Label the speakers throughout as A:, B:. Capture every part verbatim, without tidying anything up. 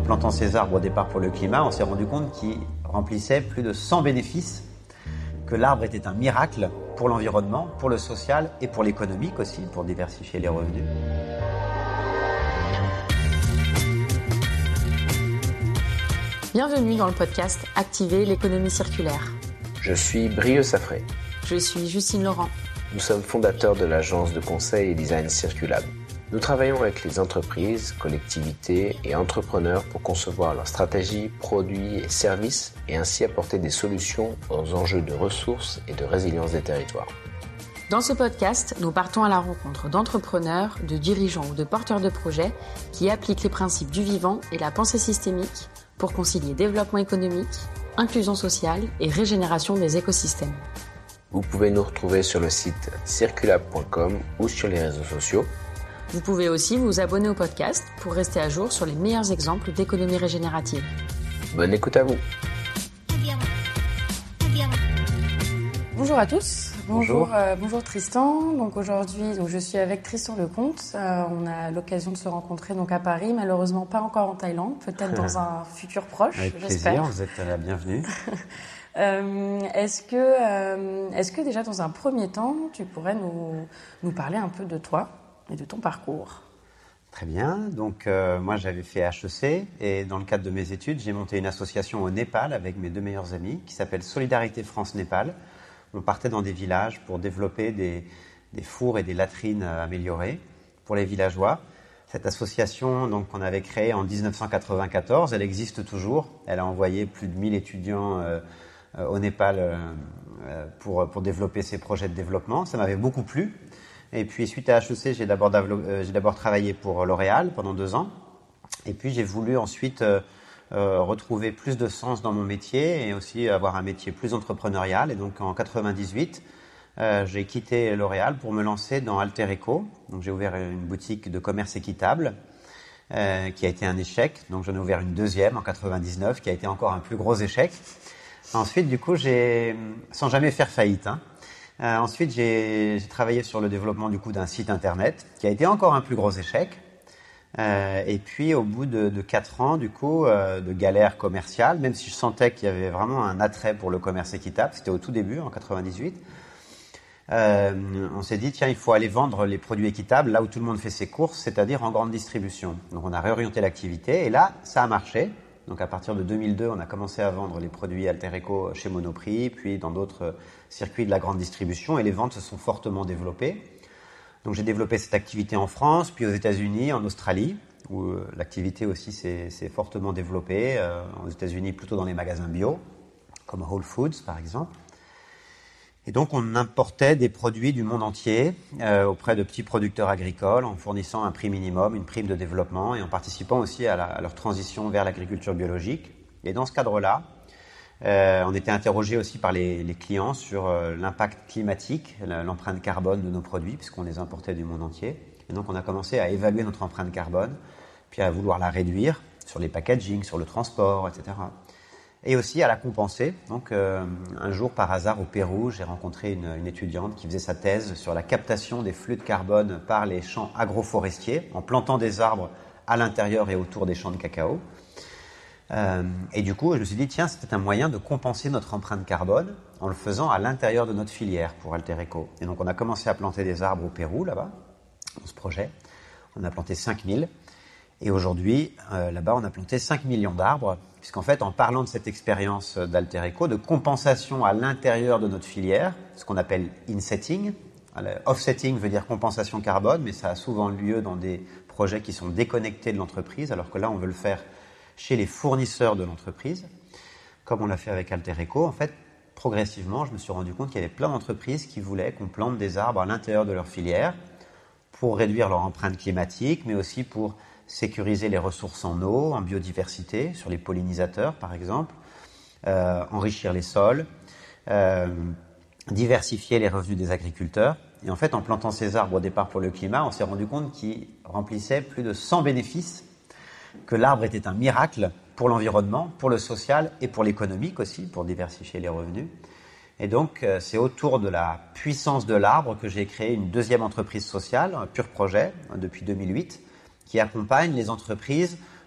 A: plantant ces arbres au départ pour le climat, on s'est rendu compte qu'ils remplissaient plus de cent bénéfices, que l'arbre était un miracle pour l'environnement, pour le social et pour l'économique aussi, pour diversifier les revenus.
B: Bienvenue dans le podcast Activer l'économie circulaire.
C: Je suis Brieux Safré.
B: Je suis Justine Laurent.
C: Nous sommes fondateurs de l'agence de conseil et design Circulab. Nous travaillons avec les entreprises, collectivités et entrepreneurs pour concevoir leurs stratégies, produits et services et ainsi apporter des solutions aux enjeux de ressources et de résilience des territoires.
B: Dans ce podcast, nous partons à la rencontre d'entrepreneurs, de dirigeants ou de porteurs de projets qui appliquent les principes du vivant et la pensée systémique pour concilier développement économique, inclusion sociale et régénération des écosystèmes.
C: Vous pouvez nous retrouver sur le site circulab point com ou sur les réseaux sociaux.
B: Vous pouvez aussi vous abonner au podcast pour rester à jour sur les meilleurs exemples d'économie régénérative.
C: Bonne écoute à vous.
B: Bonjour à tous. Bonjour,
A: Bonjour.
B: Euh, bonjour Tristan. Donc aujourd'hui, donc je suis avec Tristan Lecomte. Euh, on a l'occasion de se rencontrer donc à Paris, malheureusement pas encore en Thaïlande, peut-être dans un futur proche,
A: Avec
B: j'espère.
A: plaisir, vous êtes la bienvenue.
B: euh, est-ce que, euh, est-ce que déjà dans un premier temps, tu pourrais nous, nous parler un peu de toi et de ton parcours?
A: Très bien. Donc, euh, moi, j'avais fait H E C et dans le cadre de mes études, j'ai monté une association au Népal avec mes deux meilleurs amis qui s'appelle Solidarité France-Népal. On partait dans des villages pour développer des, des fours et des latrines améliorées pour les villageois. Cette association, donc, qu'on avait créée en dix-neuf cent quatre-vingt-quatorze, elle existe toujours. Elle a envoyé plus de mille étudiants euh, euh, au Népal euh, pour, pour développer ces projets de développement. Ça m'avait beaucoup plu. Et puis, suite à H E C, j'ai d'abord, euh, j'ai d'abord travaillé pour L'Oréal pendant deux ans. Et puis, j'ai voulu ensuite euh, euh, retrouver plus de sens dans mon métier et aussi avoir un métier plus entrepreneurial. Et donc, en quatre-vingt-dix-huit, euh, j'ai quitté L'Oréal pour me lancer dans Alter Eco. Donc, j'ai ouvert une boutique de commerce équitable euh, qui a été un échec. Donc, j'en ai ouvert une deuxième en quatre-vingt-dix-neuf qui a été encore un plus gros échec. Ensuite, du coup, j'ai, sans jamais faire faillite, hein, Euh, ensuite, j'ai, j'ai travaillé sur le développement du coup d'un site internet qui a été encore un plus gros échec. Euh, et puis, au bout de, de quatre ans, du coup, euh, de galère commerciale, même si je sentais qu'il y avait vraiment un attrait pour le commerce équitable, c'était au tout début, en quatre-vingt-dix-huit, euh, on s'est dit, tiens, il faut aller vendre les produits équitables là où tout le monde fait ses courses, c'est-à-dire en grande distribution. Donc, on a réorienté l'activité et là, ça a marché. Donc à partir de deux mille deux, on a commencé à vendre les produits Alter Eco chez Monoprix, puis dans d'autres circuits de la grande distribution, et les ventes se sont fortement développées. Donc j'ai développé cette activité en France, puis aux États-Unis, en Australie, où euh, l'activité aussi s'est, s'est fortement développée. Euh, aux États-Unis, plutôt dans les magasins bio, comme Whole Foods par exemple. Et donc on importait des produits du monde entier euh, auprès de petits producteurs agricoles en fournissant un prix minimum, une prime de développement et en participant aussi à, la, à leur transition vers l'agriculture biologique. Et dans ce cadre-là, euh, on était interrogé aussi par les, les clients sur euh, l'impact climatique, l'empreinte carbone de nos produits puisqu'on les importait du monde entier. Et donc on a commencé à évaluer notre empreinte carbone, puis à vouloir la réduire sur les packaging, sur le transport, et cetera. Et aussi à la compenser. Donc, euh, un jour, par hasard, au Pérou, j'ai rencontré une, une étudiante qui faisait sa thèse sur la captation des flux de carbone par les champs agroforestiers, en plantant des arbres à l'intérieur et autour des champs de cacao. Euh, et du coup, je me suis dit, tiens, c'était un moyen de compenser notre empreinte carbone en le faisant à l'intérieur de notre filière pour Alter Eco. Et donc, on a commencé à planter des arbres au Pérou, là-bas, dans ce projet. On a planté cinq mille. Et aujourd'hui, euh, là-bas, on a planté cinq millions d'arbres, puisqu'en fait, en parlant de cette expérience d'Alter Eco, de compensation à l'intérieur de notre filière, ce qu'on appelle insetting, offsetting veut dire compensation carbone, mais ça a souvent lieu dans des projets qui sont déconnectés de l'entreprise, alors que là, on veut le faire chez les fournisseurs de l'entreprise, comme on l'a fait avec Alter Eco. En fait, progressivement, je me suis rendu compte qu'il y avait plein d'entreprises qui voulaient qu'on plante des arbres à l'intérieur de leur filière pour réduire leur empreinte climatique, mais aussi pour sécuriser les ressources en eau, en biodiversité, sur les pollinisateurs par exemple, euh, enrichir les sols, euh, diversifier les revenus des agriculteurs. Et en fait, en plantant ces arbres au départ pour le climat, on s'est rendu compte qu'ils remplissaient plus de cent bénéfices, que l'arbre était un miracle pour l'environnement, pour le social et pour l'économique aussi, pour diversifier les revenus. Et donc, euh, c'est autour de la puissance de l'arbre que j'ai créé une deuxième entreprise sociale, un pur projet, hein, depuis deux mille huit, qui accompagne les entreprises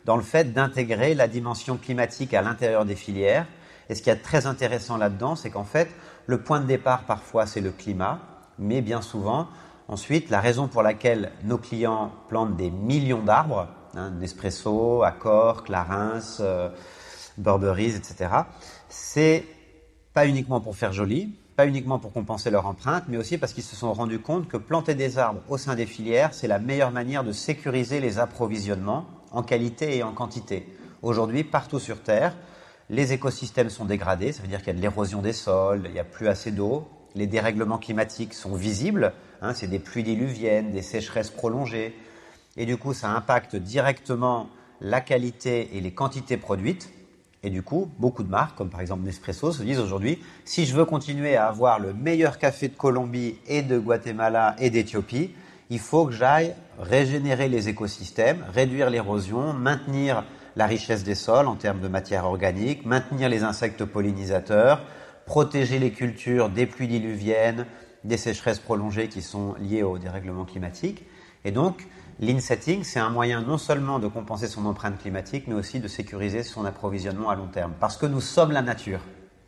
A: dans le fait d'intégrer la dimension climatique à l'intérieur des filières. Et ce qui est très intéressant là-dedans, c'est qu'en fait, le point de départ, parfois, c'est le climat, mais bien souvent, ensuite, la raison pour laquelle nos clients plantent des millions d'arbres, hein, Nespresso, Accor, Clarins, euh, Burberry, et cetera, c'est pas uniquement pour faire joli, pas uniquement pour compenser leur empreinte, mais aussi parce qu'ils se sont rendus compte que planter des arbres au sein des filières, c'est la meilleure manière de sécuriser les approvisionnements en qualité et en quantité. Aujourd'hui, partout sur Terre, les écosystèmes sont dégradés, ça veut dire qu'il y a de l'érosion des sols, il n'y a plus assez d'eau, les dérèglements climatiques sont visibles, hein, c'est des pluies diluviennes, des sécheresses prolongées, et du coup ça impacte directement la qualité et les quantités produites, et du coup beaucoup de marques, comme par exemple Nespresso, se disent aujourd'hui, si je veux continuer à avoir le meilleur café de Colombie et de Guatemala et d'Éthiopie, il faut que j'aille régénérer les écosystèmes, réduire l'érosion, maintenir la richesse des sols en termes de matière organique, maintenir les insectes pollinisateurs, protéger les cultures des pluies diluviennes, des sécheresses prolongées qui sont liées au dérèglement climatique. Et donc, l'insetting, c'est un moyen non seulement de compenser son empreinte climatique, mais aussi de sécuriser son approvisionnement à long terme, parce que nous sommes la nature.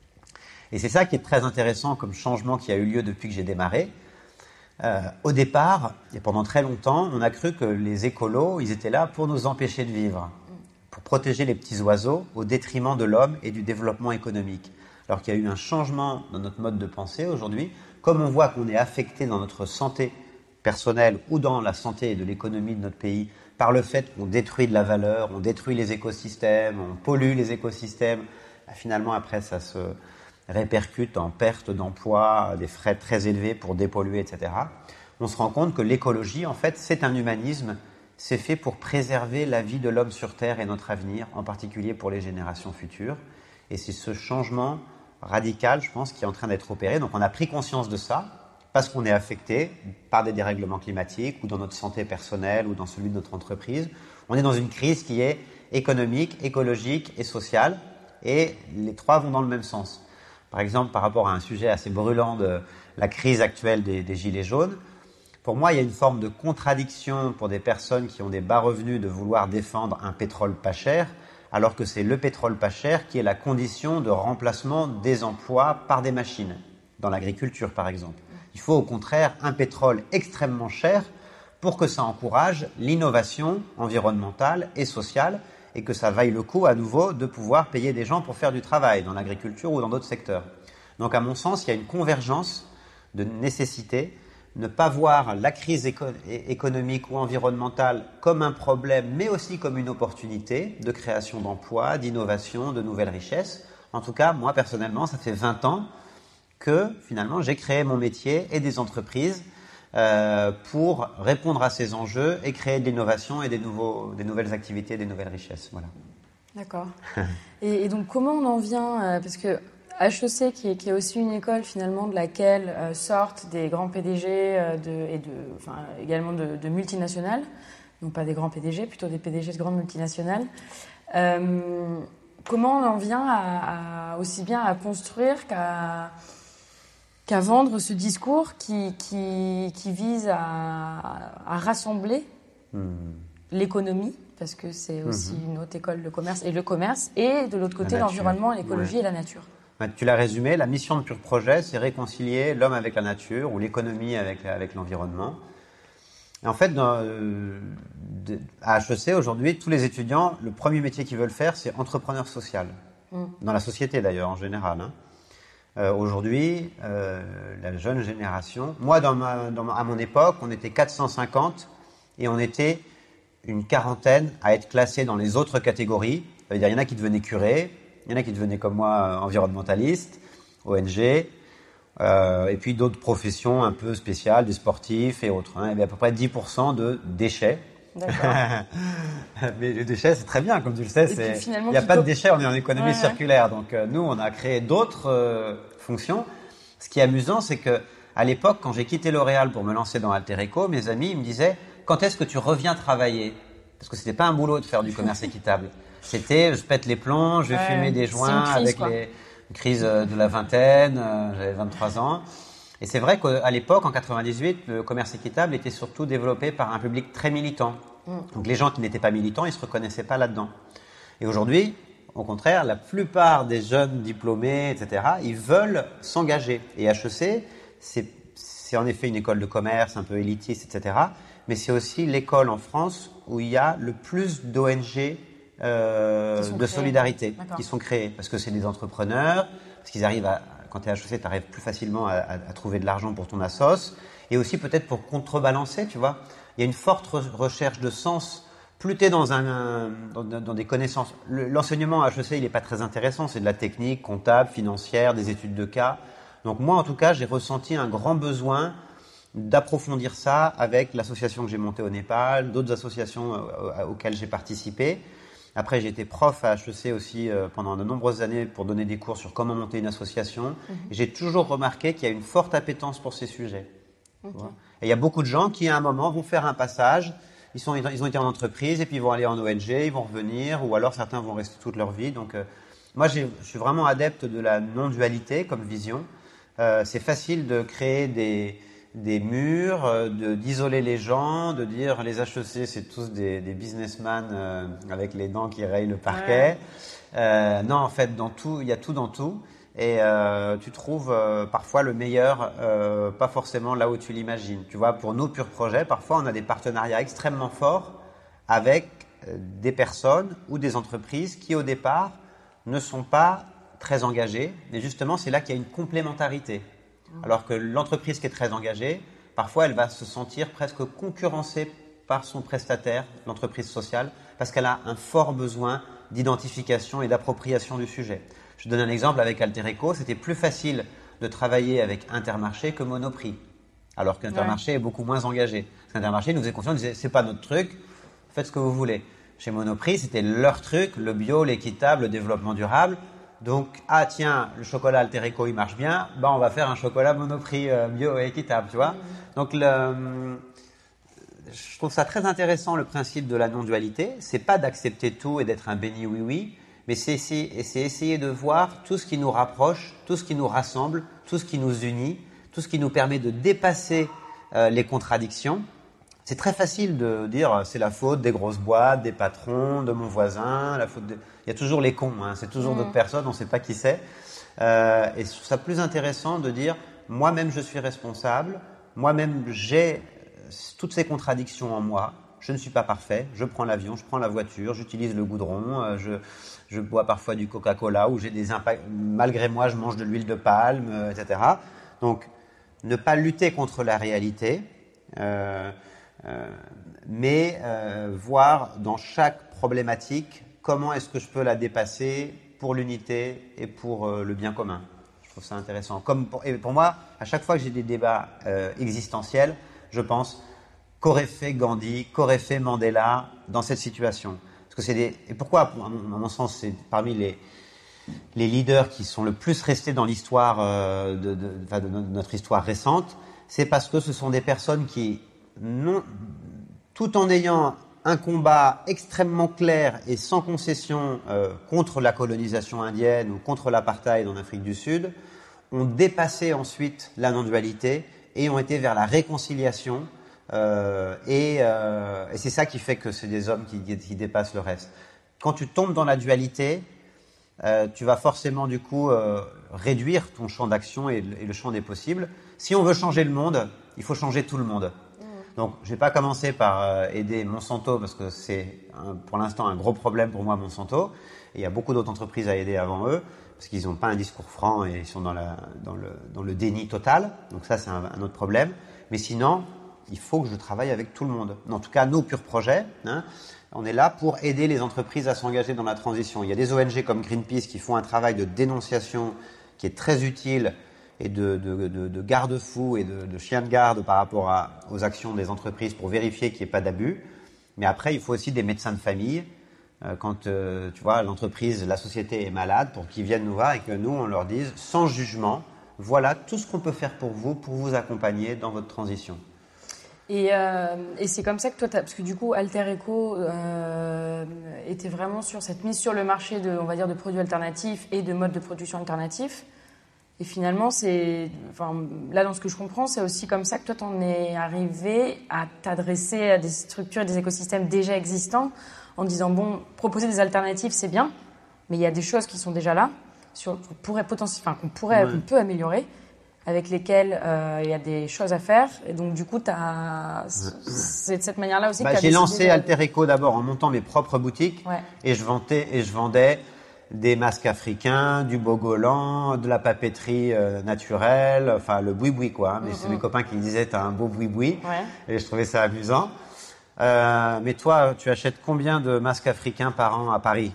A: Et c'est ça qui est très intéressant comme changement qui a eu lieu depuis que j'ai démarré. Euh, au départ, et pendant très longtemps, on a cru que les écolos, ils étaient là pour nous empêcher de vivre, pour protéger les petits oiseaux au détriment de l'homme et du développement économique. Alors qu'il y a eu un changement dans notre mode de pensée aujourd'hui, comme on voit qu'on est affecté dans notre santé personnelle ou dans la santé et de l'économie de notre pays par le fait qu'on détruit de la valeur, on détruit les écosystèmes, on pollue les écosystèmes, bah finalement après ça se répercute en perte d'emploi, des frais très élevés pour dépolluer, et cetera. On se rend compte que l'écologie, en fait, c'est un humanisme, c'est fait pour préserver la vie de l'homme sur Terre et notre avenir, en particulier pour les générations futures. Et c'est ce changement radical, je pense, qui est en train d'être opéré. Donc on a pris conscience de ça, parce qu'on est affecté par des dérèglements climatiques, ou dans notre santé personnelle, ou dans celui de notre entreprise. On est dans une crise qui est économique, écologique et sociale, et les trois vont dans le même sens. Par exemple, par rapport à un sujet assez brûlant de la crise actuelle des, des gilets jaunes, pour moi, il y a une forme de contradiction pour des personnes qui ont des bas revenus de vouloir défendre un pétrole pas cher, alors que c'est le pétrole pas cher qui est la condition de remplacement des emplois par des machines, dans l'agriculture par exemple. Il faut au contraire un pétrole extrêmement cher pour que ça encourage l'innovation environnementale et sociale, et que ça vaille le coup à nouveau de pouvoir payer des gens pour faire du travail dans l'agriculture ou dans d'autres secteurs. Donc à mon sens, il y a une convergence de nécessité, ne pas voir la crise éco- économique ou environnementale comme un problème, mais aussi comme une opportunité de création d'emplois, d'innovation, de nouvelles richesses. En tout cas, moi personnellement, ça fait vingt ans que finalement j'ai créé mon métier et des entreprises Euh, pour répondre à ces enjeux et créer de l'innovation et des, nouveaux, des nouvelles activités, des nouvelles richesses. Voilà.
B: D'accord. et, et donc, comment on en vient euh, parce que H E C, qui est, qui est aussi une école finalement de laquelle euh, sortent des grands P D G euh, de, et de, enfin, également de, de multinationales, non pas des grands P D G, plutôt des P D G de grandes multinationales. Euh, comment on en vient à, à, aussi bien à construire qu'à... qu'à vendre ce discours qui, qui, qui vise à, à rassembler mmh. l'économie, parce que c'est aussi mmh. une haute école de commerce, et le commerce, et de l'autre côté l'environnement, l'écologie ouais. et la nature.
A: Ouais, tu l'as résumé, la mission de Pure Projet, c'est réconcilier l'homme avec la nature, ou l'économie avec, avec l'environnement. Et en fait, dans, euh, de, à H E C, aujourd'hui, tous les étudiants, le premier métier qu'ils veulent faire, c'est entrepreneur social. Mmh. Dans la société d'ailleurs, en général, hein. Euh, aujourd'hui, euh, la jeune génération, moi dans ma, dans ma, à mon époque, on était quatre cent cinquante et on était une quarantaine à être classés dans les autres catégories. Ça veut dire, il y en a qui devenaient curés, il y en a qui devenaient comme moi environnementalistes, O N G, euh, et puis d'autres professions un peu spéciales, des sportifs et autres. Hein. Il y avait à peu près dix pour cent de déchets.
B: D'accord.
A: Mais les déchets, c'est très bien, comme tu le sais. C'est... Il n'y a pas de déchets, on est en économie ouais, circulaire. Ouais. Donc euh, nous, on a créé d'autres euh, fonctions. Ce qui est amusant, c'est que à l'époque, quand j'ai quitté L'Oréal pour me lancer dans Alter Eco, mes amis ils me disaient « Quand est-ce que tu reviens travailler ?» Parce que c'était pas un boulot de faire du commerce équitable. C'était « Je pète les plombs, je vais ouais, fumer des joints crise, avec quoi. les crises de la vingtaine, euh, j'avais vingt-trois ans. » Et c'est vrai qu'à l'époque, en quatre-vingt-dix-huit, le commerce équitable était surtout développé par un public très militant, Mmh. Donc les gens qui n'étaient pas militants, ils ne se reconnaissaient pas là-dedans. Et aujourd'hui, au contraire, la plupart des jeunes diplômés, et cetera, ils veulent s'engager. Et H E C, c'est, c'est en effet une école de commerce un peu élitiste, et cetera. Mais c'est aussi l'école en France où il y a le plus d'O N G euh, de créés. solidarité D'accord. qui sont créées. Parce que c'est des entrepreneurs, parce qu'ils arrivent à, quand tu es H E C, tu arrives plus facilement à, à, à trouver de l'argent pour ton assos. Et aussi peut-être pour contrebalancer, tu vois. Il y a une forte re- recherche de sens. Plus tu es dans, un, dans, dans des connaissances. Le, l'enseignement à H E C, il n'est pas très intéressant. C'est de la technique, comptable, financière, des études de cas. Donc moi, en tout cas, j'ai ressenti un grand besoin d'approfondir ça avec l'association que j'ai montée au Népal, d'autres associations euh, auxquelles j'ai participé. Après, j'ai été prof à H E C aussi euh, pendant de nombreuses années pour donner des cours sur comment monter une association. Mmh. Et j'ai toujours remarqué qu'il y a une forte appétence pour ces sujets. Okay. Et il y a beaucoup de gens qui, à un moment, vont faire un passage. Ils, sont, ils ont été en entreprise et puis ils vont aller en O N G, ils vont revenir, ou alors certains vont rester toute leur vie. Donc, euh, moi, j'ai, je suis vraiment adepte de la non-dualité comme vision. Euh, c'est facile de créer des, des murs, euh, de, d'isoler les gens, de dire les H E C, c'est tous des, des businessmen euh, avec les dents qui rayent le parquet. Ouais. Euh, non, en fait, dans tout, il y a tout dans tout. Et euh, tu trouves euh, parfois le meilleur, euh, pas forcément là où tu l'imagines. Tu vois, pour nos purs projets, parfois on a des partenariats extrêmement forts avec euh, des personnes ou des entreprises qui au départ ne sont pas très engagées. Mais justement, c'est là qu'il y a une complémentarité. Alors que l'entreprise qui est très engagée, parfois elle va se sentir presque concurrencée par son prestataire, l'entreprise sociale, parce qu'elle a un fort besoin d'identification et d'appropriation du sujet. Je donne un exemple avec Altereco, c'était plus facile de travailler avec Intermarché que Monoprix, alors qu'Intermarché ouais. est beaucoup moins engagé. Parce qu'Intermarché nous faisait confiance, nous disait c'est pas notre truc, faites ce que vous voulez. Chez Monoprix, c'était leur truc, le bio, l'équitable, le développement durable. Donc, ah tiens, le chocolat Altereco il marche bien, bah on va faire un chocolat Monoprix euh, bio et équitable, tu vois. Mmh. Donc, le, je trouve ça très intéressant le principe de la non-dualité. C'est pas d'accepter tout et d'être un béni oui-oui. Mais c'est essayer, c'est essayer de voir tout ce qui nous rapproche, tout ce qui nous rassemble, tout ce qui nous unit, tout ce qui nous permet de dépasser euh, les contradictions. C'est très facile de dire c'est la faute des grosses boîtes, des patrons, de mon voisin, la faute de... Il y a toujours les cons, hein, c'est toujours mmh. d'autres personnes, on ne sait pas qui c'est. Euh, et je trouve ça plus intéressant de dire moi-même je suis responsable, moi-même j'ai toutes ces contradictions en moi, je ne suis pas parfait, je prends l'avion, je prends la voiture, j'utilise le goudron, euh, je... Je bois parfois du Coca-Cola ou j'ai des impacts. Malgré moi, je mange de l'huile de palme, euh, et cetera. Donc, ne pas lutter contre la réalité, euh, euh, mais euh, voir dans chaque problématique comment est-ce que je peux la dépasser pour l'unité et pour euh, le bien commun. Je trouve ça intéressant. Comme pour, et pour moi, à chaque fois que j'ai des débats euh, existentiels, je pense qu'aurait fait Gandhi, qu'aurait fait Mandela dans cette situation. Que c'est des... Et pourquoi, à mon sens, c'est parmi les, les leaders qui sont le plus restés dans l'histoire, euh, de, de, enfin de notre histoire récente, c'est parce que ce sont des personnes qui, non, tout en ayant un combat extrêmement clair et sans concession euh, contre la colonisation indienne ou contre l'apartheid en Afrique du Sud, ont dépassé ensuite la non-dualité et ont été vers la réconciliation. Euh, et, euh, et c'est ça qui fait que c'est des hommes qui, qui dépassent le reste. Quand tu tombes dans la dualité, euh, tu vas forcément du coup euh, réduire ton champ d'action et, et le champ des possibles. Si on veut changer le monde, il faut changer tout le monde. Mmh. Donc, je vais pas commencer par euh, aider Monsanto parce que c'est un, pour l'instant un gros problème pour moi Monsanto. Et il y a beaucoup d'autres entreprises à aider avant eux parce qu'ils n'ont pas un discours franc et ils sont dans, la, dans, le, dans le déni total. Donc ça, c'est un, un autre problème. Mais sinon, il faut que je travaille avec tout le monde. En tout cas, nos purs projets, hein, on est là pour aider les entreprises à s'engager dans la transition. Il y a des O N G comme Greenpeace qui font un travail de dénonciation qui est très utile et de, de, de, de garde-fou et de, de chien de garde par rapport à, aux actions des entreprises pour vérifier qu'il n'y ait pas d'abus. Mais après, il faut aussi des médecins de famille. Euh, quand euh, tu vois, l'entreprise, la société est malade, pour qu'ils viennent nous voir et que nous, on leur dise, sans jugement, voilà tout ce qu'on peut faire pour vous, pour vous accompagner dans votre transition.
B: Et, euh, et c'est comme ça que toi, t'as, parce que du coup, Altereco euh, était vraiment sur cette mise sur le marché de, on va dire, de produits alternatifs et de modes de production alternatifs.
D: Et finalement, c'est, enfin, là, dans ce que je comprends, c'est aussi comme ça que toi, t'en es arrivé à t'adresser à des structures et des écosystèmes déjà existants en disant, bon, proposer des alternatives, c'est bien, mais il y a des choses qui sont déjà là, sur, qu'on pourrait potentiellement, enfin, qu'on pourrait, ouais. qu'on peut améliorer, avec lesquelles euh, il y a des choses à faire. Et donc, du coup, t'as, c'est de cette manière-là aussi
A: bah,
D: que t'as
A: j'ai lancé
D: de...
A: Alter Eco d'abord en montant mes propres boutiques
D: ouais.
A: et je vendais, et je vendais des masques africains, du bogolan, de la papeterie euh, naturelle, enfin le boui-boui quoi. Hein, mais mm-hmm. c'est mes copains qui disaient t'as un beau boui-boui
D: ouais.
A: et je trouvais ça amusant. Euh, mais toi, tu achètes combien de masques africains par an à Paris?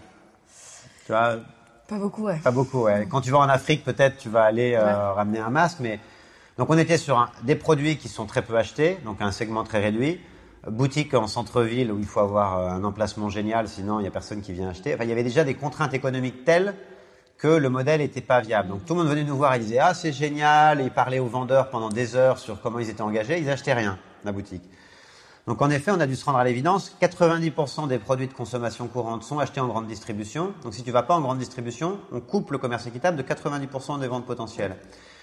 A: Tu vois?
D: Pas beaucoup, ouais.
A: Pas beaucoup, ouais. Mm. Quand tu vas en Afrique, peut-être tu vas aller euh, ouais. ramener un masque, mais donc on était sur un, des produits qui sont très peu achetés, donc un segment très réduit. Boutique en centre-ville où il faut avoir un emplacement génial, sinon il n'y a personne qui vient acheter. Enfin, il y avait déjà des contraintes économiques telles que le modèle n'était pas viable. Donc tout le monde venait nous voir, ils disaient « Ah, c'est génial !» et ils parlaient aux vendeurs pendant des heures sur comment ils étaient engagés. Ils n'achetaient rien, la boutique. Donc en effet, on a dû se rendre à l'évidence, quatre-vingt-dix pour cent des produits de consommation courante sont achetés en grande distribution. Donc si tu ne vas pas en grande distribution, on coupe le commerce équitable de quatre-vingt-dix pour cent des ventes potentielles.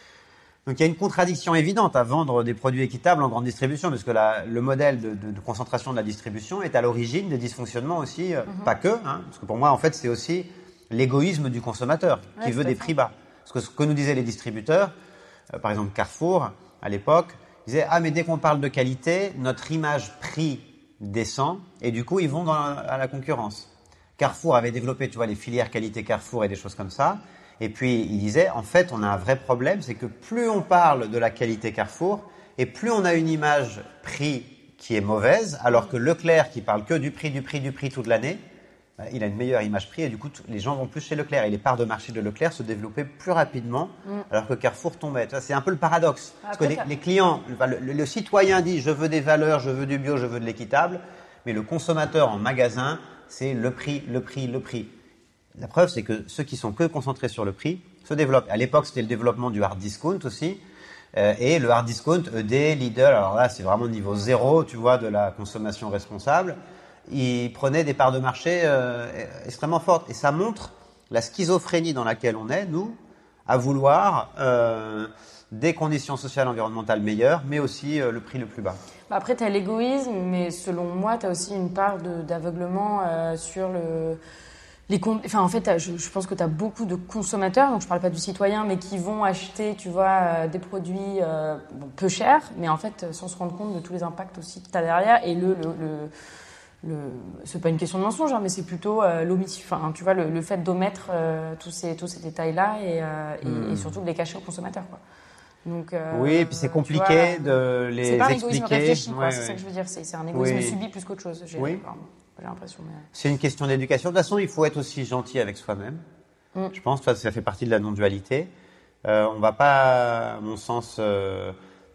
A: Donc il y a une contradiction évidente à vendre des produits équitables en grande distribution, parce que la, le modèle de, de, de concentration de la distribution est à l'origine des dysfonctionnements aussi, euh, mm-hmm. pas que, hein, parce que pour moi en fait c'est aussi l'égoïsme du consommateur qui ouais, veut des prix bas. Parce que ce que nous disaient les distributeurs, euh, par exemple Carrefour à l'époque, ils disaient ah mais dès qu'on parle de qualité, notre image prix descend et du coup ils vont dans la, à la concurrence. Carrefour avait développé tu vois les filières qualité Carrefour et des choses comme ça. Et puis, il disait, en fait, on a un vrai problème, c'est que plus on parle de la qualité Carrefour, et plus on a une image prix qui est mauvaise, alors que Leclerc, qui parle que du prix, du prix, du prix toute l'année, bah, il a une meilleure image prix, et du coup, les gens vont plus chez Leclerc. Et les parts de marché de Leclerc se développaient plus rapidement, mm. alors que Carrefour tombait. C'est un peu le paradoxe. Ah, parce que les, les clients, le, le, le citoyen dit, je veux des valeurs, je veux du bio, je veux de l'équitable, mais le consommateur en magasin, c'est le prix, le prix, le prix. La preuve, c'est que ceux qui sont que concentrés sur le prix se développent. À l'époque, c'était le développement du hard discount aussi. Euh, et le hard discount, E D, Lidl, alors là, c'est vraiment niveau zéro, tu vois, de la consommation responsable. Ils prenaient des parts de marché euh, extrêmement fortes. Et ça montre la schizophrénie dans laquelle on est, nous, à vouloir euh, des conditions sociales et environnementales meilleures, mais aussi euh, le prix le plus bas.
D: Après, tu as l'égoïsme, mais selon moi, tu as aussi une part de, d'aveuglement euh, sur le... Les con... enfin, en fait, je, je pense que tu as beaucoup de consommateurs, donc je parle pas du citoyen, mais qui vont acheter, tu vois, euh, des produits euh, bon, peu chers, mais en fait, sans se rendre compte de tous les impacts aussi que tu as derrière. Et le, le, le, le... c'est pas une question de mensonge, hein, mais c'est plutôt euh, l'omission, enfin, tu vois, le, le fait d'omettre euh, tous ces, tous ces détails-là et, euh, mmh. et, et surtout de les cacher aux consommateurs, quoi. Donc, euh,
A: oui, et puis c'est compliqué vois, de les expliquer.
D: C'est pas un égoïsme réfléchi, quoi,
A: ouais,
D: c'est
A: ouais.
D: ça que je veux dire. C'est, c'est un égoïsme
A: oui.
D: subi plus qu'autre chose. J'ai,
A: oui.
D: pardon, j'ai l'impression. Mais...
A: C'est une question d'éducation. De toute façon, il faut être aussi gentil avec soi-même. Mm. Je pense que ça fait partie de la non-dualité. Euh, on va pas, à mon sens, euh,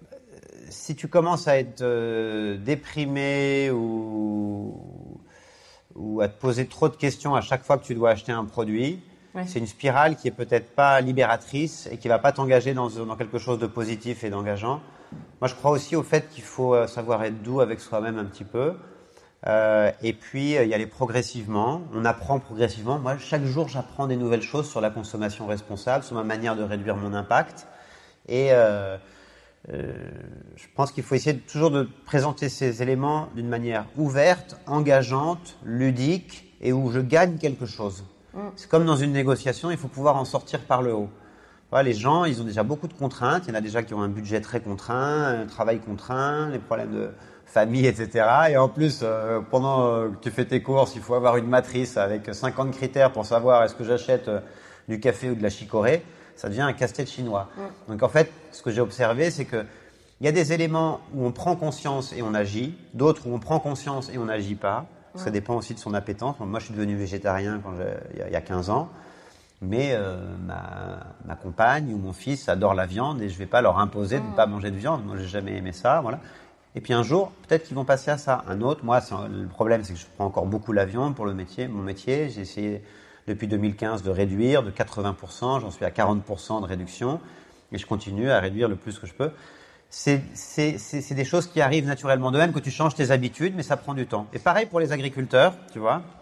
A: si tu commences à être euh, déprimé ou, ou à te poser trop de questions à chaque fois que tu dois acheter un produit, oui. c'est une spirale qui est peut-être pas libératrice et qui va pas t'engager dans, dans quelque chose de positif et d'engageant. Moi, je crois aussi au fait qu'il faut savoir être doux avec soi-même un petit peu. Euh, et puis, euh, y aller progressivement. On apprend progressivement. Moi, chaque jour, j'apprends des nouvelles choses sur la consommation responsable, sur ma manière de réduire mon impact. Et euh, euh, je pense qu'il faut essayer de, toujours de présenter ces éléments d'une manière ouverte, engageante, ludique, et où je gagne quelque chose. Mm. C'est comme dans une négociation, il faut pouvoir en sortir par le haut. Voilà, les gens, ils ont déjà beaucoup de contraintes. Il y en a déjà qui ont un budget très contraint, un travail contraint, les problèmes de famille, et cetera. Et en plus, euh, pendant euh, que tu fais tes courses, il faut avoir une matrice avec cinquante critères pour savoir est-ce que j'achète euh, du café ou de la chicorée. Ça devient un casse-tête chinois. Mm. Donc en fait, ce que j'ai observé, c'est que il y a des éléments où on prend conscience et on agit, d'autres où on prend conscience et on n'agit pas. Mm. Ça dépend aussi de son appétence. Moi, je suis devenu végétarien quand j'ai, il y a quinze ans. Mais euh, ma, ma compagne ou mon fils adore la viande et je ne vais pas leur imposer de ne pas manger de viande. Moi, j'ai jamais aimé ça, voilà. Et puis un jour, peut-être qu'ils vont passer à ça. Un autre, moi, c'est, le problème, c'est que je prends encore beaucoup la viande pour le métier, mon métier. J'ai essayé depuis deux mille quinze de réduire de quatre-vingts pour cent. J'en suis à quarante pour cent de réduction et je continue à réduire le plus que je peux. C'est, c'est, c'est, c'est des choses qui arrivent naturellement. De même que tu changes tes habitudes, mais ça prend du temps. Et pareil pour les agriculteurs, tu vois.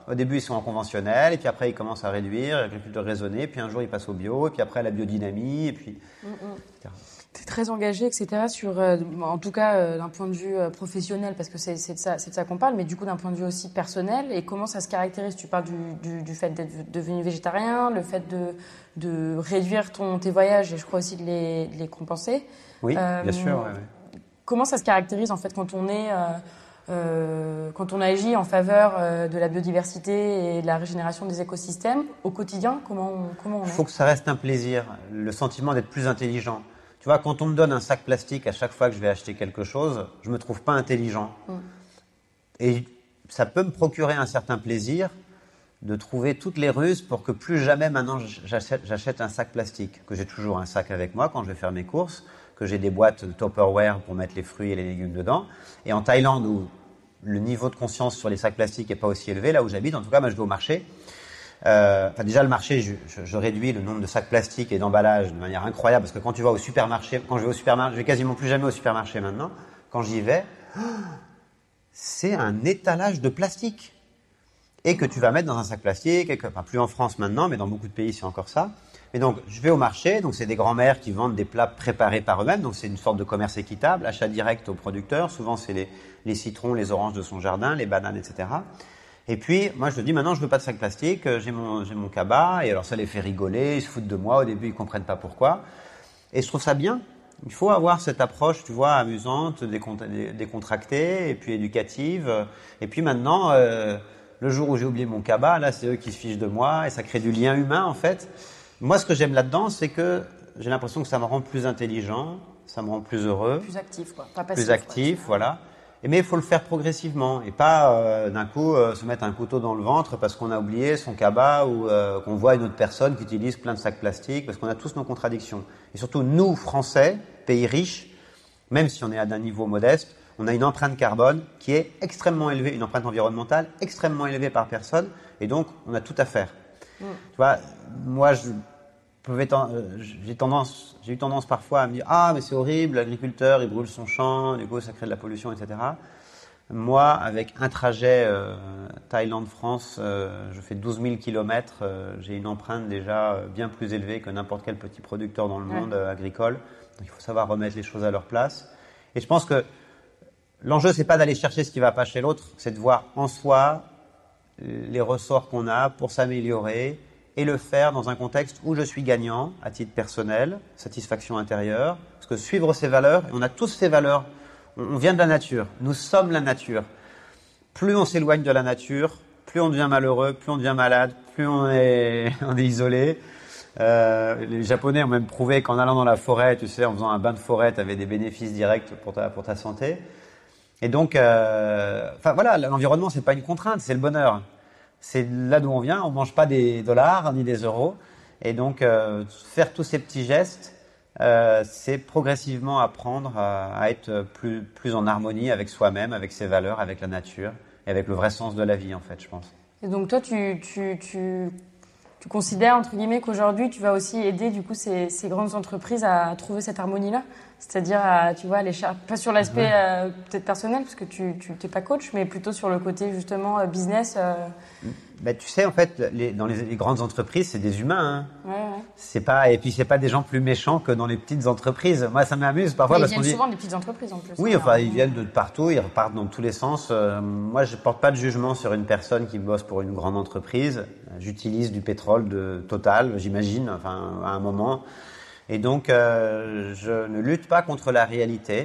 A: Au début, ils sont en conventionnel, et puis après, ils commencent à réduire, l'agriculture raisonnée, puis un jour, ils passent au bio, et puis après, la biodynamie, et puis...
D: Mmh, mmh. et cetera. Tu es très engagé, et cetera, sur, euh, en tout cas, euh, d'un point de vue euh, professionnel, parce que c'est, c'est, de ça, c'est de ça qu'on parle, mais du coup, d'un point de vue aussi personnel, et comment ça se caractérise? Tu parles du, du, du fait d'être devenu végétarien, le fait de, de réduire ton, tes voyages, et je crois aussi de les, de les compenser.
A: Oui,
D: euh,
A: bien sûr, ouais, ouais.
D: Comment ça se caractérise, en fait, quand on est... Euh, Euh, quand on agit en faveur euh, de la biodiversité et de la régénération des écosystèmes, au quotidien, comment on, comment on
A: Il faut que ça reste un plaisir, le sentiment d'être plus intelligent. Tu vois, quand on me donne un sac plastique à chaque fois que je vais acheter quelque chose, je me trouve pas intelligent. Mm. Et ça peut me procurer un certain plaisir de trouver toutes les ruses pour que plus jamais maintenant j'achète, j'achète un sac plastique, que j'ai toujours un sac avec moi quand je vais faire mes courses, que j'ai des boîtes de Tupperware pour mettre les fruits et les légumes dedans. Et en Thaïlande, où le niveau de conscience sur les sacs plastiques n'est pas aussi élevé, là où j'habite, en tout cas, moi je vais au marché. Euh, enfin, déjà, le marché, je, je, je réduis le nombre de sacs plastiques et d'emballages de manière incroyable, parce que quand tu vas au supermarché, quand je vais au supermarché, je vais quasiment plus jamais au supermarché maintenant, quand j'y vais, c'est un étalage de plastique. Et que tu vas mettre dans un sac plastique, et que, enfin, plus en France maintenant, mais dans beaucoup de pays, c'est encore ça. Et donc, je vais au marché, donc c'est des grands-mères qui vendent des plats préparés par eux-mêmes, donc c'est une sorte de commerce équitable, achat direct aux producteurs, souvent c'est les, les citrons, les oranges de son jardin, les bananes, et cetera. Et puis, moi je dis, maintenant je veux pas de sac plastique, j'ai mon, j'ai mon cabas, et alors ça les fait rigoler, ils se foutent de moi, au début ils comprennent pas pourquoi. Et je trouve ça bien, il faut avoir cette approche, tu vois, amusante, décontractée, et puis éducative, et puis maintenant... Euh, le jour où j'ai oublié mon cabas, là c'est eux qui se fichent de moi, et ça crée du lien humain en fait. Moi, ce que j'aime là-dedans, c'est que j'ai l'impression que ça me rend plus intelligent, ça me rend plus heureux.
D: Plus actif, quoi. Pas passif,
A: plus actif, quoi, voilà. Et mais il faut le faire progressivement et pas euh, d'un coup euh, se mettre un couteau dans le ventre parce qu'on a oublié son cabas ou euh, qu'on voit une autre personne qui utilise plein de sacs plastiques, parce qu'on a tous nos contradictions. Et surtout, nous, Français, pays riches, même si on est à un niveau modeste, on a une empreinte carbone qui est extrêmement élevée, une empreinte environnementale extrêmement élevée par personne, et donc on a tout à faire. Mmh. Tu vois, moi, je pouvais ten- j'ai tendance, j'ai eu tendance parfois à me dire ah mais c'est horrible, l'agriculteur il brûle son champ, du coup ça crée de la pollution, et cetera. Moi, avec un trajet euh, Thaïlande-France, euh, je fais douze mille kilomètres, euh, j'ai une empreinte déjà bien plus élevée que n'importe quel petit producteur dans le monde ouais. euh, agricole. Donc il faut savoir remettre les choses à leur place. Et je pense que l'enjeu, c'est pas d'aller chercher ce qui va pas chez l'autre, c'est de voir en soi les ressorts qu'on a pour s'améliorer et le faire dans un contexte où je suis gagnant à titre personnel, satisfaction intérieure, parce que suivre ses valeurs, et on a tous ces valeurs, on vient de la nature, nous sommes la nature. Plus on s'éloigne de la nature, plus on devient malheureux, plus on devient malade, plus on est, on est isolé. Euh, les Japonais ont même prouvé qu'en allant dans la forêt, tu sais, en faisant un bain de forêt, tu avais des bénéfices directs pour ta, pour ta santé. Et donc, euh, enfin voilà, l'environnement, c'est pas une contrainte, c'est le bonheur. C'est là d'où on vient, on mange pas des dollars ni des euros. Et donc, euh, faire tous ces petits gestes, euh, c'est progressivement apprendre à, à être plus, plus en harmonie avec soi-même, avec ses valeurs, avec la nature et avec le vrai sens de la vie, en fait, je pense.
D: Et donc, toi, tu, tu, tu, tu considères, entre guillemets, qu'aujourd'hui, tu vas aussi aider, du coup, ces, ces grandes entreprises à trouver cette harmonie-là? C'est-à-dire, à, tu vois, aller cher- pas sur l'aspect euh, peut-être personnel, parce que tu n'es pas coach, mais plutôt sur le côté, justement, euh, business. Euh...
A: Ben, tu sais, en fait, les, dans les, les grandes entreprises, c'est des humains. Hein.
D: Ouais, ouais.
A: C'est pas, et puis, c'est pas des gens plus méchants que dans les petites entreprises. Moi, ça m'amuse parfois.
D: Mais
A: parce
D: ils viennent
A: qu'on dit...
D: souvent des petites entreprises, en plus.
A: Oui, enfin, ils viennent de partout, ils repartent dans tous les sens. Euh, moi, je porte pas de jugement sur une personne qui bosse pour une grande entreprise. J'utilise du pétrole de Total, j'imagine, enfin, à un moment. Et donc, euh, je ne lutte pas contre la réalité.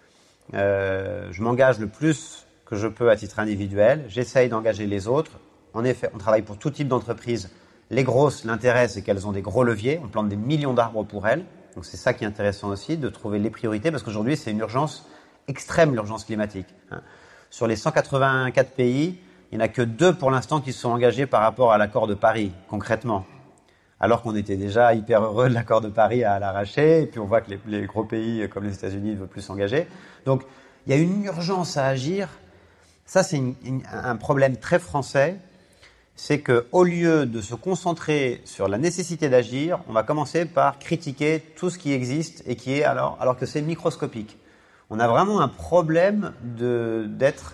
A: Euh, je m'engage le plus que je peux à titre individuel. J'essaye d'engager les autres. En effet, on travaille pour tout type d'entreprise. Les grosses, l'intérêt, c'est qu'elles ont des gros leviers. On plante des millions d'arbres pour elles. Donc, c'est ça qui est intéressant aussi, de trouver les priorités, parce qu'aujourd'hui, c'est une urgence extrême, l'urgence climatique. Hein. Sur les cent quatre-vingt-quatre pays, il n'y en a que deux pour l'instant qui se sont engagés par rapport à l'accord de Paris, concrètement. Alors qu'on était déjà hyper heureux de l'accord de Paris à l'arracher, et puis on voit que les, les gros pays comme les États-Unis ne veulent plus s'engager. Donc, il y a une urgence à agir. Ça, c'est une, une, un problème très français. C'est qu'au lieu de se concentrer sur la nécessité d'agir, on va commencer par critiquer tout ce qui existe et qui est alors, alors que c'est microscopique. On a vraiment un problème de, d'être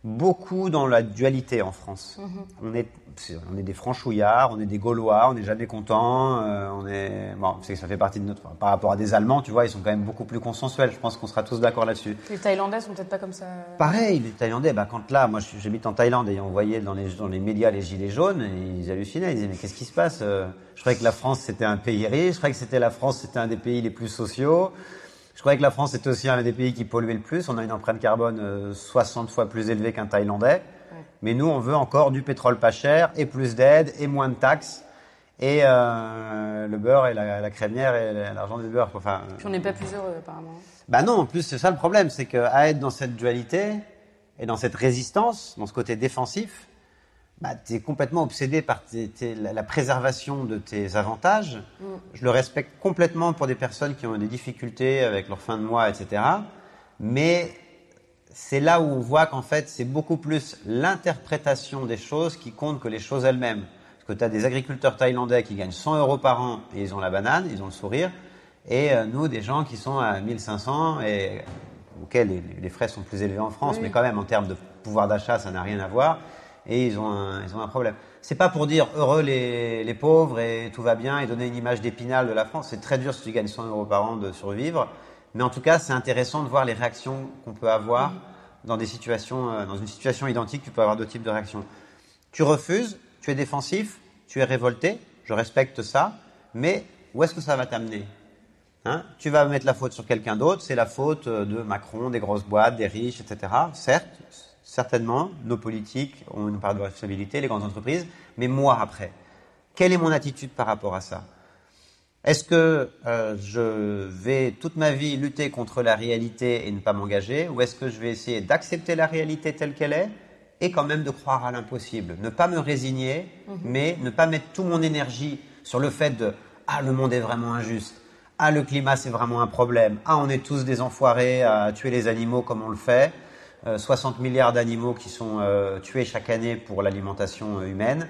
A: beaucoup dans la dualité en France. Mmh. On est, c'est, on est des franchouillards, on est des Gaulois, on n'est jamais contents, euh, on est, bon, c'est que ça fait partie de notre, par rapport à des Allemands, tu vois, ils sont quand même beaucoup plus consensuels. Je pense qu'on sera tous d'accord là-dessus.
D: Les Thaïlandais sont peut-être pas comme ça.
A: Pareil, les Thaïlandais, bah, quand là, moi, j'habite en Thaïlande et on voyait dans les, dans les médias les gilets jaunes, et ils hallucinaient, ils disaient, mais qu'est-ce qui se passe? Je croyais que la France, c'était un pays riche, je croyais que c'était la France, c'était un des pays les plus sociaux. Je croyais que la France était aussi un des pays qui polluait le plus. On a une empreinte carbone euh, soixante fois plus élevée qu'un Thaïlandais. Ouais. Mais nous, on veut encore du pétrole pas cher et plus d'aides et moins de taxes. Et euh, le beurre et la, la crémière et l'argent du beurre. Enfin,
D: Puis on n'est pas plus heureux, apparemment.
A: Bah non, en plus, c'est ça le problème. C'est qu'à être dans cette dualité et dans cette résistance, dans ce côté défensif, bah, tu es complètement obsédé par tes, tes, la, la préservation de tes avantages. Mm. Je le respecte complètement pour des personnes qui ont des difficultés avec leur fin de mois, et cetera. Mais c'est là où on voit qu'en fait, c'est beaucoup plus l'interprétation des choses qui compte que les choses elles-mêmes. Parce que tu as des agriculteurs thaïlandais qui gagnent cent euros par an et ils ont la banane, ils ont le sourire. Et euh, nous, des gens qui sont à mille cinq cents et auxquels les, les frais sont plus élevés en France, oui. Mais quand même, en termes de pouvoir d'achat, ça n'a rien à voir. Et ils ont un, ils ont un problème. C'est pas pour dire heureux les, les pauvres et tout va bien et donner une image d'Épinal de la France. C'est très dur si tu gagnes cent euros par an de survivre. Mais en tout cas, c'est intéressant de voir les réactions qu'on peut avoir dans des situations, euh, dans une situation identique. Tu peux avoir deux types de réactions. Tu refuses, tu es défensif, tu es révolté. Je respecte ça. Mais où est-ce que ça va t'amener? Hein? Tu vas mettre la faute sur quelqu'un d'autre. C'est la faute de Macron, des grosses boîtes, des riches, et cetera. Certes. Certainement, nos politiques ont une part de responsabilité, les grandes entreprises, mais moi après, quelle est mon attitude par rapport à ça? Est-ce que euh, je vais toute ma vie lutter contre la réalité et ne pas m'engager, ou est-ce que je vais essayer d'accepter la réalité telle qu'elle est et quand même de croire à l'impossible? Ne pas me résigner, mmh. mais ne pas mettre toute mon énergie sur le fait de « Ah, le monde est vraiment injuste »,« Ah, le climat c'est vraiment un problème »,« Ah, on est tous des enfoirés à tuer les animaux comme on le fait ». Euh, soixante milliards d'animaux qui sont euh, tués chaque année pour l'alimentation euh, humaine.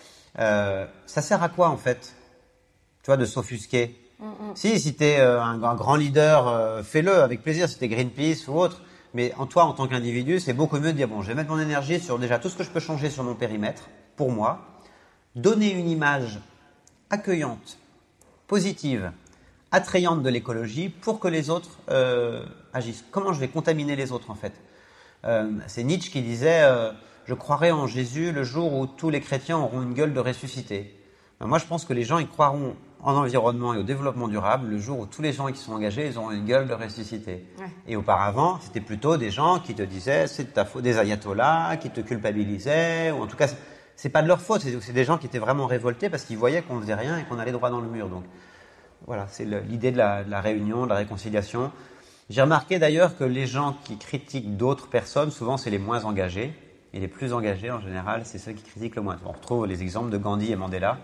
A: Euh, ça sert à quoi en fait? Tu vois, de s'offusquer. Mm-hmm. Si, si t'es euh, un, un grand leader, euh, fais-le avec plaisir. Si t'es Greenpeace ou autre. Mais en toi, en tant qu'individu, c'est beaucoup mieux de dire bon, je vais mettre mon énergie sur déjà tout ce que je peux changer sur mon périmètre pour moi, donner une image accueillante, positive, attrayante de l'écologie pour que les autres euh, agissent. Comment je vais contaminer les autres en fait? Euh, c'est Nietzsche qui disait euh, « Je croirai en Jésus le jour où tous les chrétiens auront une gueule de ressuscité. » Ben moi, je pense que les gens ils croiront en environnement et au développement durable le jour où tous les gens qui sont engagés ils auront une gueule de ressuscité. Ouais. Et auparavant, c'était plutôt des gens qui te disaient « C'est de ta faute », des ayatollahs qui te culpabilisaient, ou en tout cas, c'est, c'est pas de leur faute, c'est, c'est des gens qui étaient vraiment révoltés parce qu'ils voyaient qu'on faisait rien et qu'on allait droit dans le mur. Donc voilà, c'est le, l'idée de la, de la réunion, de la réconciliation. J'ai remarqué d'ailleurs que les gens qui critiquent d'autres personnes, souvent c'est les moins engagés. Et les plus engagés, en général, c'est ceux qui critiquent le moins. On retrouve les exemples de Gandhi et Mandela.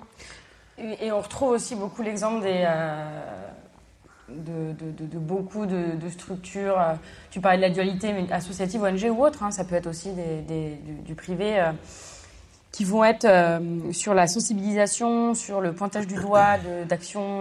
D: Mmh. Et on retrouve aussi beaucoup l'exemple des, euh, de, de, de, de beaucoup de, de structures. Tu parlais de la dualité mais associative, O N G ou autre. Hein, ça peut être aussi des, des, du, du privé. Euh, qui vont être euh, sur la sensibilisation, sur le pointage du doigt de, d'actions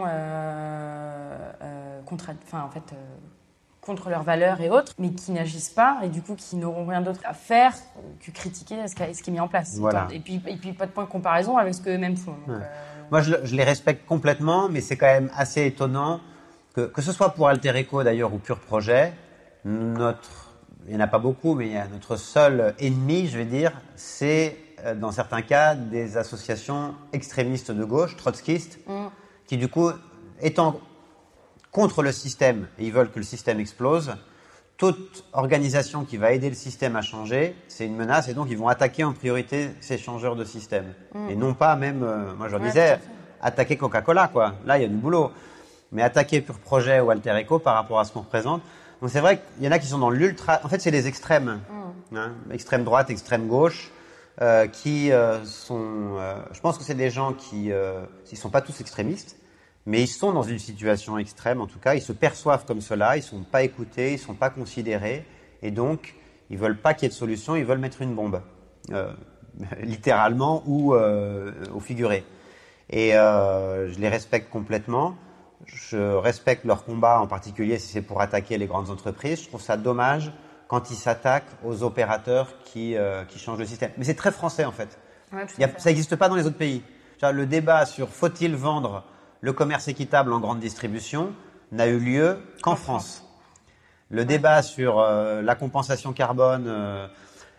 D: euh, euh, contre, enfin, en fait, euh, contre leurs valeurs et autres, mais qui n'agissent pas et du coup qui n'auront rien d'autre à faire que critiquer ce qui, ce qui est mis en place.
A: Voilà.
D: Et puis, et puis pas de point de comparaison avec ce qu'eux-mêmes font. Donc, ouais.
A: euh... Moi, je, je les respecte complètement, mais c'est quand même assez étonnant que, que ce soit pour Alter Eco d'ailleurs ou Pur Projet, notre, il n'y en a pas beaucoup, mais il y a notre seul ennemi, je vais dire, c'est dans certains cas, des associations extrémistes de gauche, trotskistes, mmh. qui du coup, étant contre le système, et ils veulent que le système explose, toute organisation qui va aider le système à changer, c'est une menace, et donc ils vont attaquer en priorité ces changeurs de système. Mmh. Et non pas même, euh, moi je leur ouais, disais, attaquer Coca-Cola, quoi. Là, il y a du boulot. Mais attaquer Pur Projet ou Alter Eco par rapport à ce qu'on représente. Donc c'est vrai qu'il y en a qui sont dans l'ultra... En fait, c'est les extrêmes. Mmh. Hein, extrême droite, extrême gauche. Euh, qui euh, sont, euh, je pense que c'est des gens qui, euh, ils sont pas tous extrémistes, mais ils sont dans une situation extrême en tout cas. Ils se perçoivent comme cela, ils sont pas écoutés, ils sont pas considérés, et donc ils veulent pas qu'il y ait de solution, ils veulent mettre une bombe, euh, littéralement ou euh, au figuré. Et euh, je les respecte complètement. Je respecte leur combat, en particulier si c'est pour attaquer les grandes entreprises. Je trouve ça dommage quand il s'attaque aux opérateurs qui, euh, qui changent le système. Mais c'est très français en fait.
D: Ouais, tout
A: Il y a,
D: à fait.
A: ça n'existe pas dans les autres pays. Genre, le débat sur faut-il vendre le commerce équitable en grande distribution n'a eu lieu qu'en France. Le ouais. débat sur euh, la compensation carbone, euh,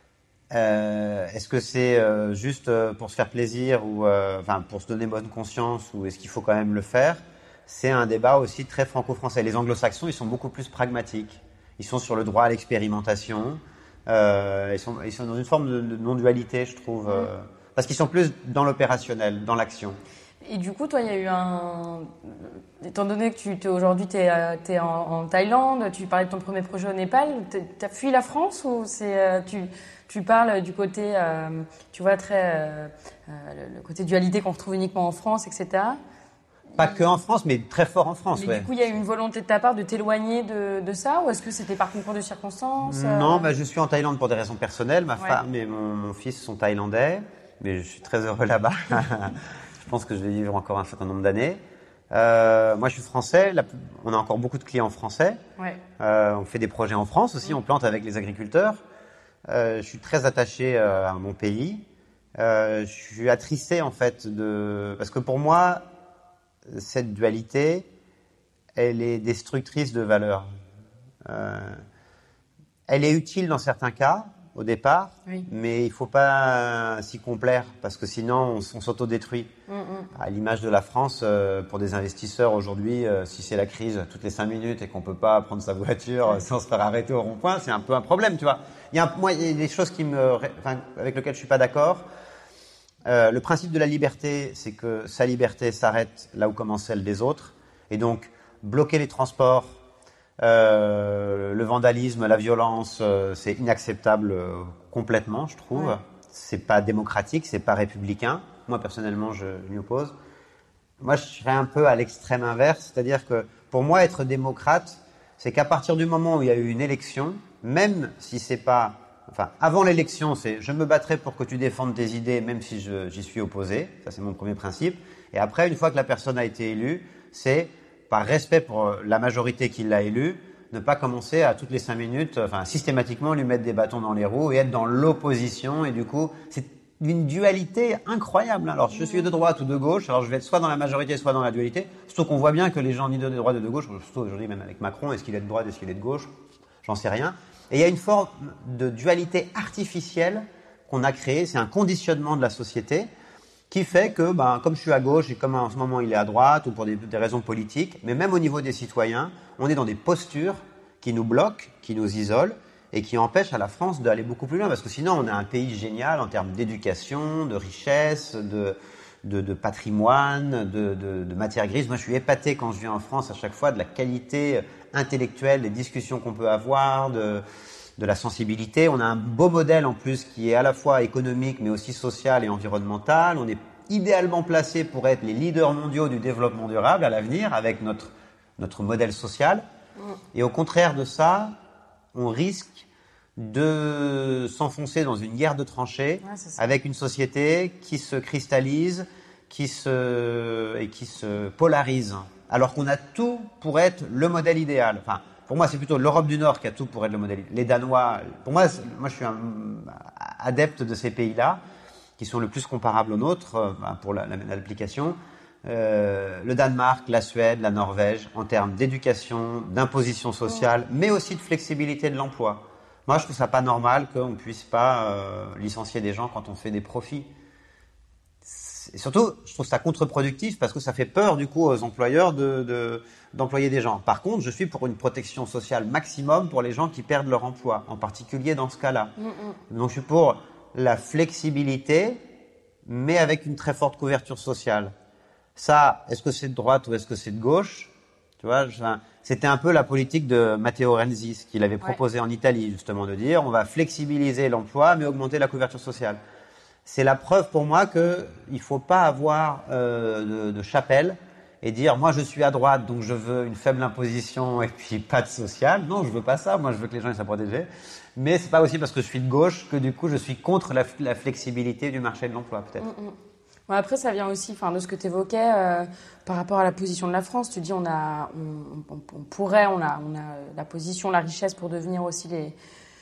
A: euh, est-ce que c'est euh, juste euh, pour se faire plaisir ou euh, enfin pour se donner bonne conscience ou est-ce qu'il faut quand même le faire? C'est un débat aussi très franco-français. Les anglo-saxons, ils sont beaucoup plus pragmatiques. Ils sont sur le droit à l'expérimentation. Euh, ils, sont, ils sont dans une forme de, de non-dualité, je trouve, euh, parce qu'ils sont plus dans l'opérationnel, dans l'action.
D: Et du coup, toi, il y a eu un... Étant donné que tu t'es, aujourd'hui, tu es en, en Thaïlande, tu parlais de ton premier projet au Népal, tu as fui la France ou c'est, tu, tu parles du côté, euh, tu vois, très, euh, le côté dualité qu'on retrouve uniquement en France, et cetera.
A: Pas que en France, mais très fort en France.
D: Mais
A: ouais.
D: Du coup, il y a eu une volonté de ta part de t'éloigner de, de ça, ou est-ce que c'était par concours de circonstances?
A: Non, bah, je suis en Thaïlande pour des raisons personnelles. Ma
D: ouais.
A: femme et mon, mon fils sont thaïlandais, mais je suis très heureux là-bas. Je pense que je vais vivre encore un certain nombre d'années. Euh, moi, je suis français. La, on a encore beaucoup de clients français.
D: Ouais.
A: Euh, on fait des projets en France aussi. On plante avec les agriculteurs. Euh, je suis très attaché euh, à mon pays. Euh, je suis attristé en fait de parce que pour moi, cette dualité, elle est destructrice de valeurs. Euh, elle est utile dans certains cas, au départ,
D: oui.
A: mais il ne faut pas s'y complaire, parce que sinon, on, on s'autodétruit.
D: Mm, mm.
A: À l'image de la France, euh, pour des investisseurs aujourd'hui, euh, si c'est la crise toutes les cinq minutes et qu'on ne peut pas prendre sa voiture euh, sans se faire arrêter au rond-point, c'est un peu un problème, tu vois. Il y a, un, moi, il y a des choses qui me, enfin, avec lesquelles je ne suis pas d'accord. Euh, le principe de la liberté, c'est que sa liberté s'arrête là où commence celle des autres. Et donc, bloquer les transports, euh, le vandalisme, la violence, euh, c'est inacceptable euh, complètement, je trouve. Ouais. C'est pas démocratique, c'est pas républicain. Moi, personnellement, je, je m'y oppose. Moi, je serais un peu à l'extrême inverse. C'est-à-dire que, pour moi, être démocrate, c'est qu'à partir du moment où il y a eu une élection, même si c'est pas... Enfin, avant l'élection, c'est je me battrai pour que tu défendes tes idées, même si je, j'y suis opposé. Ça, c'est mon premier principe. Et après, une fois que la personne a été élue, c'est, par respect pour la majorité qui l'a élue, ne pas commencer à toutes les cinq minutes, enfin, systématiquement lui mettre des bâtons dans les roues et être dans l'opposition. Et du coup, c'est une dualité incroyable. Alors, je suis de droite ou de gauche. Alors, je vais être soit dans la majorité, soit dans la dualité. Surtout qu'on voit bien que les gens ni de droite ni de gauche, surtout aujourd'hui même avec Macron, est-ce qu'il est de droite, est-ce qu'il est de gauche? J'en sais rien. Et il y a une forme de dualité artificielle qu'on a créée, c'est un conditionnement de la société qui fait que, ben, comme je suis à gauche et comme en ce moment il est à droite ou pour des, des raisons politiques, mais même au niveau des citoyens, on est dans des postures qui nous bloquent, qui nous isolent et qui empêchent à la France d'aller beaucoup plus loin parce que sinon on a un pays génial en termes d'éducation, de richesse, de, de, de patrimoine, de, de, de matière grise. Moi je suis épaté quand je viens en France à chaque fois de la qualité intellectuelle, des discussions qu'on peut avoir, de, de la sensibilité. On a un beau modèle en plus qui est à la fois économique mais aussi social et environnemental. On est idéalement placé pour être les leaders mondiaux du développement durable à l'avenir avec notre, notre modèle social. Et au contraire de ça, on risque de s'enfoncer dans une guerre de tranchées ouais, avec une société qui se cristallise qui se, et qui se polarise. Alors qu'on a tout pour être le modèle idéal. Enfin, pour moi, c'est plutôt l'Europe du Nord qui a tout pour être le modèle idéal. Les Danois, pour moi, moi je suis un adepte de ces pays-là, qui sont le plus comparables aux nôtres pour la, la, l'application. Euh, le Danemark, la Suède, la Norvège, en termes d'éducation, d'imposition sociale, mais aussi de flexibilité de l'emploi. Moi, je trouve ça pas normal qu'on ne puisse pas euh, licencier des gens quand on fait des profits. Et surtout, je trouve ça contre-productif parce que ça fait peur du coup aux employeurs de, de, d'employer des gens. Par contre, je suis pour une protection sociale maximum pour les gens qui perdent leur emploi, en particulier dans ce cas-là. Mm-mm. Donc, je suis pour la flexibilité, mais avec une très forte couverture sociale. Ça, est-ce que c'est de droite ou est-ce que c'est de gauche? Tu vois, je, c'était un peu la politique de Matteo Renzi, ce qu'il avait proposé ouais. en Italie, justement, de dire on va flexibiliser l'emploi, mais augmenter la couverture sociale. C'est la preuve pour moi qu'il ne faut pas avoir euh, de, de chapelle et dire moi je suis à droite donc je veux une faible imposition et puis pas de social. Non, je veux pas ça. Moi je veux que les gens soient protégés. Mais c'est pas aussi parce que je suis de gauche que du coup je suis contre la, la flexibilité du marché de l'emploi peut-être.
D: Mm-hmm. Bon, après ça vient aussi, enfin de ce que tu évoquais euh, par rapport à la position de la France. Tu dis on a, on, on, on pourrait, on a, on a la position, la richesse pour devenir aussi les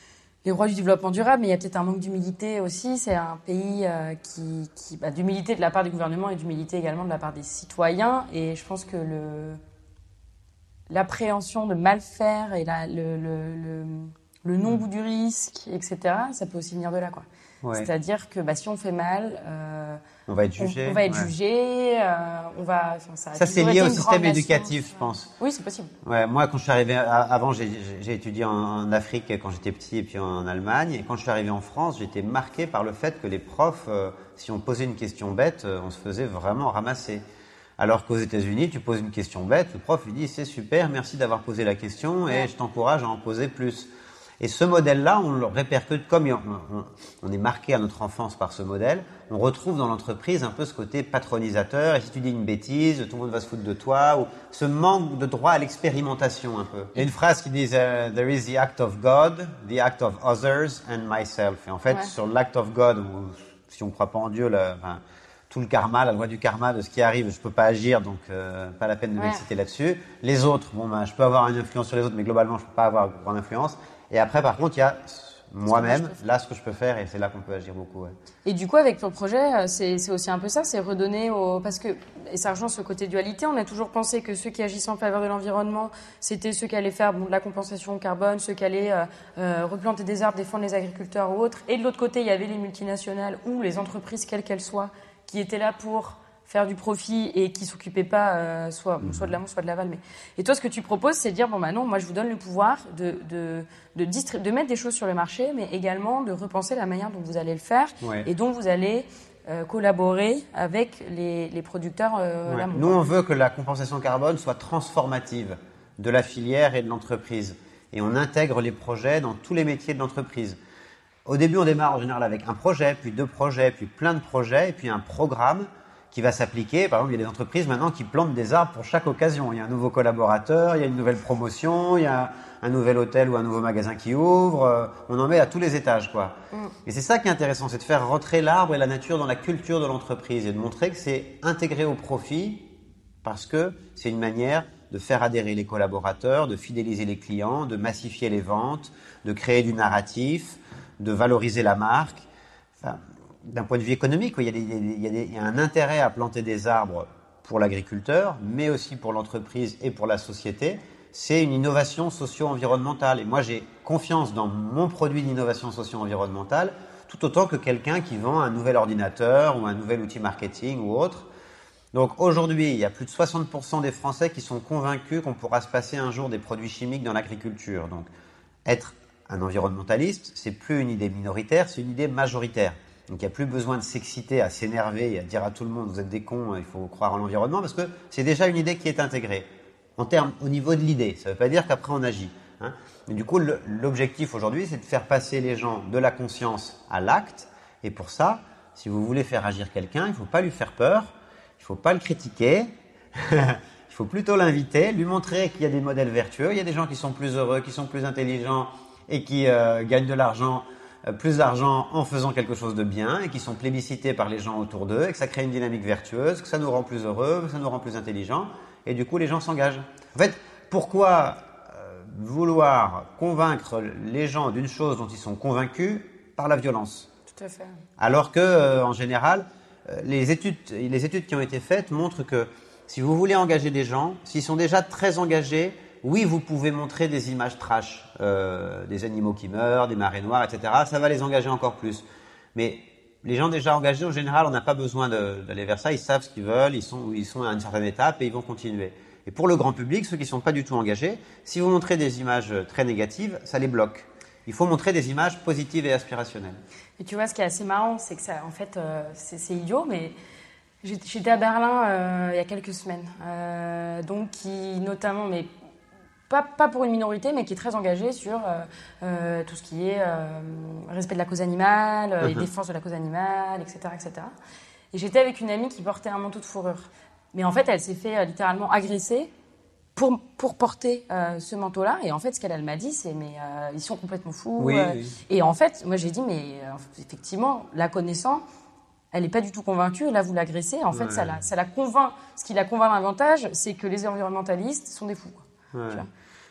D: les rois du développement durable, mais il y a peut-être un manque d'humilité aussi. C'est un pays euh, qui, qui bah, d'humilité de la part du gouvernement et d'humilité également de la part des citoyens. Et je pense que le, l'appréhension de mal faire et la, le, le, le, le non-goût du risque, et cetera, ça peut aussi venir de là, quoi. Ouais. C'est-à-dire que bah, si on fait mal, euh,
A: on va être jugé.
D: On, on va être
A: ouais.
D: jugé. Euh, on va. Ça,
A: ça c'est lié au système éducatif, nation, je pense.
D: Oui, c'est possible.
A: Ouais, moi, quand je suis arrivé, à, avant, j'ai, j'ai étudié en, en Afrique quand j'étais petit et puis en Allemagne. Et quand je suis arrivé en France, j'étais marqué par le fait que les profs, euh, si on posait une question bête, euh, on se faisait vraiment ramasser. Alors qu'aux États-Unis, tu poses une question bête, le prof lui dit c'est super, merci d'avoir posé la question ouais. et je t'encourage à en poser plus. Et ce modèle-là, on le répercute comme on, on, on est marqué à notre enfance par ce modèle. On retrouve dans l'entreprise un peu ce côté patronisateur. Et si tu dis une bêtise, tout le monde va se foutre de toi. Ou ce manque de droit à l'expérimentation un peu. Il y a une phrase qui dit uh, There is the act of God, the act of others and myself. Et en fait, ouais. sur l'act of God, ou si on ne croit pas en Dieu, là, enfin, tout le karma, la loi du karma de ce qui arrive, je peux pas agir, donc euh, pas la peine de ouais. m'exciter là-dessus. Les autres, bon ben, je peux avoir une influence sur les autres, mais globalement, je peux pas avoir une grande influence. Et après, par contre, il y a moi-même, là, ce que je peux faire, et c'est là qu'on peut agir beaucoup. Ouais.
D: Et du coup, avec ton projet, c'est, c'est aussi un peu ça, c'est redonner au... Parce que, et ça rejoint ce côté dualité, on a toujours pensé que ceux qui agissaient en faveur de l'environnement, c'était ceux qui allaient faire bon, de la compensation carbone, ceux qui allaient euh, euh, replanter des arbres, défendre les agriculteurs ou autres. Et de l'autre côté, il y avait les multinationales ou les entreprises, quelles qu'elles soient, qui étaient là pour faire du profit et qui s'occupaient pas euh, soit, bon, soit de l'amont, soit de l'aval. Mais... Et toi, ce que tu proposes, c'est de dire, bon, bah non, moi, je vous donne le pouvoir de, de, de, distrib- de mettre des choses sur le marché, mais également de repenser la manière dont vous allez le faire ouais. et dont vous allez euh, collaborer avec les, les producteurs euh,
A: ouais.
D: l'amont.
A: Nous, on veut que la compensation carbone soit transformative de la filière et de l'entreprise. Et on intègre les projets dans tous les métiers de l'entreprise. Au début, on démarre en général avec un projet, puis deux projets, puis plein de projets, et puis un programme qui va s'appliquer. Par exemple, il y a des entreprises maintenant qui plantent des arbres pour chaque occasion. Il y a un nouveau collaborateur, il y a une nouvelle promotion, il y a un nouvel hôtel ou un nouveau magasin qui ouvre. On en met à tous les étages, quoi. Mm. Et c'est ça qui est intéressant, c'est de faire rentrer l'arbre et la nature dans la culture de l'entreprise et de montrer que c'est intégré au profit parce que c'est une manière de faire adhérer les collaborateurs, de fidéliser les clients, de massifier les ventes, de créer du narratif, de valoriser la marque. Enfin, d'un point de vue économique, il y, a des, il, y a des, il y a un intérêt à planter des arbres pour l'agriculteur, mais aussi pour l'entreprise et pour la société. C'est une innovation socio-environnementale. Et moi, j'ai confiance dans mon produit d'innovation socio-environnementale, tout autant que quelqu'un qui vend un nouvel ordinateur ou un nouvel outil marketing ou autre. Donc aujourd'hui, il y a plus de soixante pour cent des Français qui sont convaincus qu'on pourra se passer un jour des produits chimiques dans l'agriculture. Donc être un environnementaliste, c'est plus une idée minoritaire, c'est une idée majoritaire. Donc il n'y a plus besoin de s'exciter, à s'énerver et à dire à tout le monde vous êtes des cons, il faut croire en l'environnement parce que c'est déjà une idée qui est intégrée en termes au niveau de l'idée. Ça ne veut pas dire qu'après on agit. Hein. Mais du coup, le, l'objectif aujourd'hui, c'est de faire passer les gens de la conscience à l'acte. Et pour ça, si vous voulez faire agir quelqu'un, il ne faut pas lui faire peur, il ne faut pas le critiquer, il faut plutôt l'inviter, lui montrer qu'il y a des modèles vertueux, il y a des gens qui sont plus heureux, qui sont plus intelligents et qui euh, gagnent de l'argent. plus d'argent en faisant quelque chose de bien et qui sont plébiscités par les gens autour d'eux et que ça crée une dynamique vertueuse, que ça nous rend plus heureux, que ça nous rend plus intelligents et du coup les gens s'engagent. En fait, pourquoi euh, vouloir convaincre les gens d'une chose dont ils sont convaincus par la violence ?
D: Tout à fait.
A: Alors que euh, en général, euh, les études, les études qui ont été faites montrent que si vous voulez engager des gens, s'ils sont déjà très engagés, oui, vous pouvez montrer des images trash, euh, des animaux qui meurent, des marées noires, et cetera. Ça va les engager encore plus. Mais les gens déjà engagés, en général, on n'a pas besoin de, d'aller vers ça. Ils savent ce qu'ils veulent, ils sont, ils sont à une certaine étape et ils vont continuer. Et pour le grand public, ceux qui ne sont pas du tout engagés, si vous montrez des images très négatives, ça les bloque. Il faut montrer des images positives et aspirationnelles.
D: Et tu vois, ce qui est assez marrant, c'est que ça, en fait, euh, c'est, c'est idiot, mais j'étais à Berlin euh, il y a quelques semaines. Euh, donc, qui notamment, mais Pas, pas pour une minorité, mais qui est très engagée sur euh, euh, tout ce qui est euh, respect de la cause animale, euh, et défense de la cause animale, et cetera, et cetera. Et j'étais avec une amie qui portait un manteau de fourrure. Mais en fait, elle s'est fait euh, littéralement agresser pour, pour porter euh, ce manteau-là. Et en fait, ce qu'elle elle m'a dit, c'est « mais euh, ils sont complètement fous.
A: Oui,
D: euh,
A: oui. »
D: Et en fait, moi j'ai dit « mais euh, effectivement, la connaissant, elle n'est pas du tout convaincue. Là, vous l'agressez. En fait, ouais. ça, la, ça la convainc. Ce qui la convainc davantage, c'est que les environnementalistes sont des fous. Quoi.
A: Ouais.